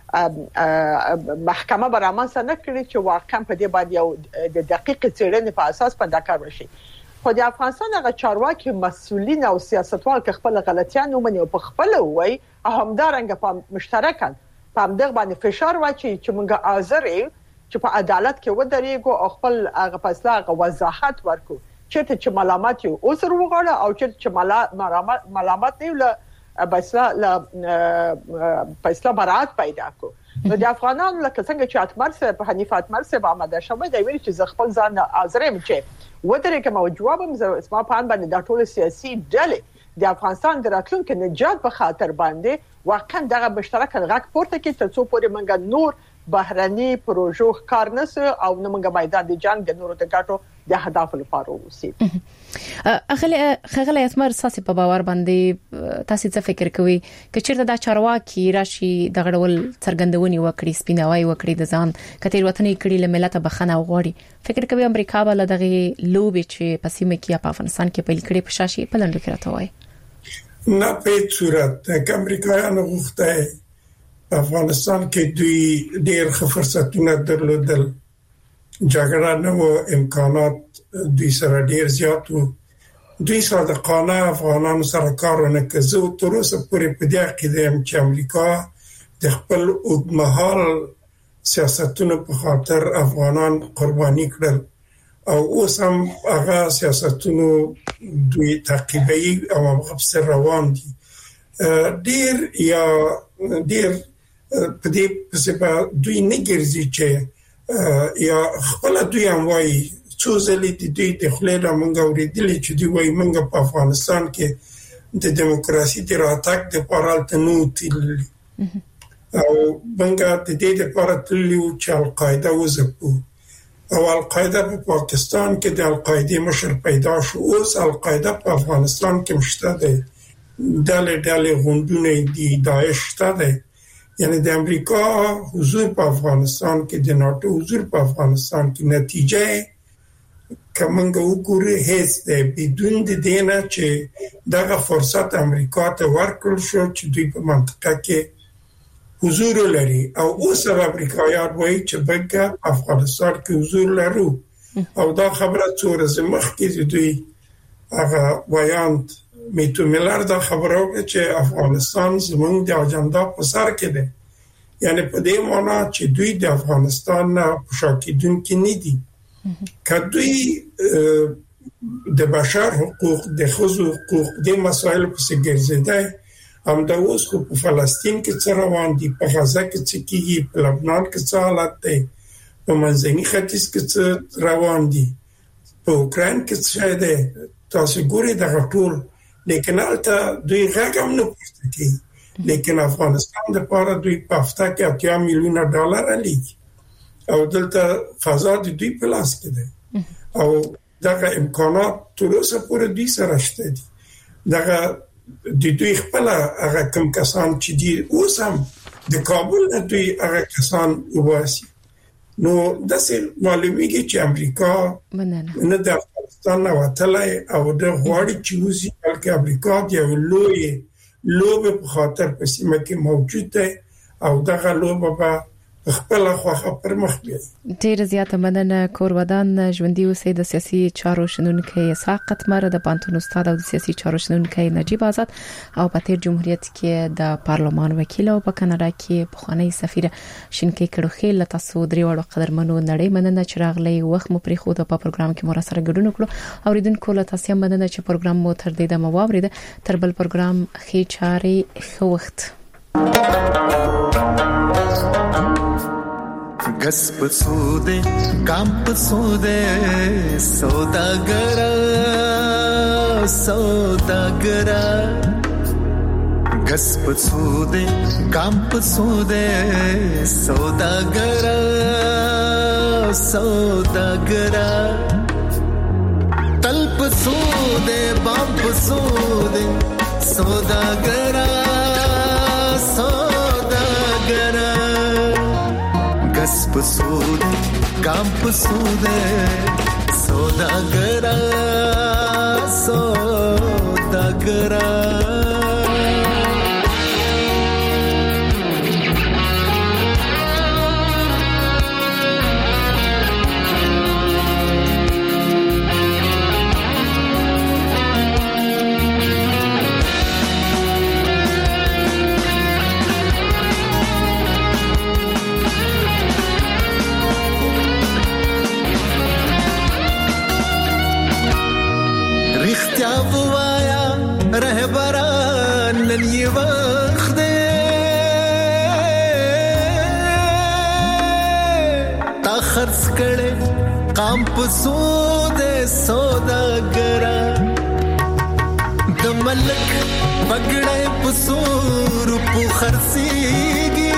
محکمه به رامنځته نه کړي چې واقعا په دې باندې یو د دقیق څېړنې په اساس په دکار وشي خو د افغانستان هغه چارواکي مسؤلین او سیاستوال کې خپل غلطیان ومني او په خپل وای همدارنګ په مشترکاً په دغه باندې فشار واچي چې موږ حاضر یو چې په عدالت کې ودرېږو او خپل هغه فیصله وضاحت ورکو چې ملامت یو اوسر وغواړي او چې ملامت نه له فیصله برات پیدا کو نو د افغانانو لکه څنګه چې اتمر سره په حنیف اتمر سره آماده شوه دا ویل چې خپل ځان حاضر یم چې ودرېږم او جوابم اسما پان باندې د ټول سیاسي ډلې د افغانستان د راتلونکو نجات په خاطر باندې واقعا دغه مشترک غږ پورته کې ترڅو پورې منګ نور بهرني پروژو کار نس او نمنګ میدان د جنگ د نورو تګاټو د اهداف لپاره وسی خغل اسمر ساسي په باور باندې تاسو څه فکر کوئ چې چیرته دا چارواکي راشي د غړول څرګندونی وکړي سپیناوي وکړي د ځان کتیر وطني کړي له ملت بخنه وغوړي فکر کوي امریکا بل دغه لوبي چې پسیمه کې په افغانستان کې پیل کړي په شاشي په لندو کې راته وای نه په صورت د امریکایانو غوښته افغانستان کې دوی ډېر فرصتونه درلودل جګړه نو امکانات دوی سره ډېر زیات وو دوی صادقانه افغانانو سره کار ونه کړ. زه تر اوسه پورې په دې عقیده یم چې امریکا د خپل اوږدمهال سیاستونو په خاطر افغانان قرباني کړل او اوس هم هغه سیاستونو دوی تعقیبوي او هغه په سر روان دي. ډیر په دې په دوی نه ګرځي چې یا خپل دوی هم وایي څو ځلې دوی د خلیل مونږ اوریدلې چې دوی وایي مونږ په افغانستان کې د دیموکراسي د راتګ د پارالته نو تللی او مونږ د دې لپاره تللی چې القاعده وځو او القاعده په پاکستان کې د القاعده مشر پیدا شو. اوس القاعده په افغانستان کې مشته ده، ډلې غونډونه دي، داعش شته ده. یعنی د امریکا حضور په افغانستان کې د ناتو حضور په افغانستان کې نتیجه کومنګ وګوري هیڅ ده بدون د دینه چې دغه فرصت امریکا ته ورکړل شو چې دوی په منطقه کې حضور لري او اوس امریکایان وایي چې بګه افغانستان کې حضور لرو او دا خبره څوره مخکې دوی هغه وایاند میتو ملر دا خبره وکړه چې افغانستان زمونږ د اجنډا په سر کې ده. یعنی په دې معنی چې دوی د افغانستان نه پښاکیدونکي نه دي. کدوې د بشر حقوق د ښځو حقوق د مسایلو په څیر ګرځیدای هم دا اوس په فلسطین کې څه روان دي، په غزه کې څه کیږي، په لبنان کې څه حالت دی، په منځني ختیځ کې څه روان دي، په اوکراین کې څه دی. تاسو ګورئ دا ټول لیکن البته دوی غږم نه پورته کوي. لیکن افغانستان د پاره دوی په هفته کې 80 میلیونه ډالر لګي او دلته فضا د دوی په لاس کې ده او دغه امکانات تر اوسه پورې دوی سره شته دي. دغه د دوی خپل هغه کوم کسان چې دي اوس هم د کابل نه دوی هغه کسان وباسي. نو داسې معلومیږي چې امریکا نه د افغانستان نه وتلای او د غواړي چې وزي بلکې امریکا د یو لوبه په خاطر په سیمه کې موجود ده او دغه لوبه به خپل خوخه پر مخ بیاي. ډیر زیاته مننه. کورودان ژوندۍ اوسې د سیاسي چارو شنونکي ساقط مر د پانتون استاد او د سیاسي چارو شنونکي نجیب آزاد او په تیر جمهوریت کې د پارلمان وکیل او په کاناډا کې پخوانی سفیر شینکي کړوخیل تاسو درې وړو قدرمنو نړۍ مننه چې راغلي وخت مو پرې خو د پروګرام کې مو سره ګډون وکړو. اوریدونکو له تاسو مننه چې پروګرام مو تر دې د مواورید تر بل پروګرام خې چاري خو وخت गस पसूदे काम पसूदे सौदागरा गस पसूदे काम पसूदे सौदागरा तल पसूदे बाम पसूदे सौदागरा गस पसूदे काम पसूदे सौदागरा काम पसूदे सौदागरा د ملک بغړې پسور په خرسيږي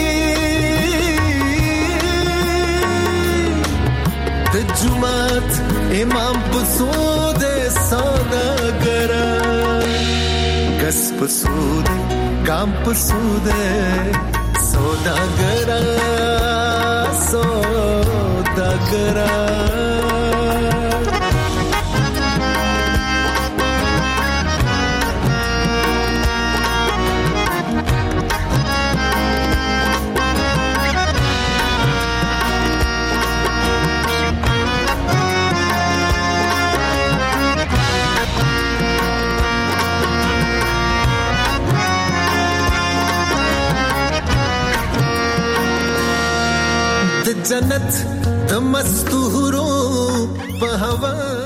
د جمعات امام پسودے سوداګرا کس پسودے کام پسودے سوداګرا سوداګرا جنت د مستورو په هوا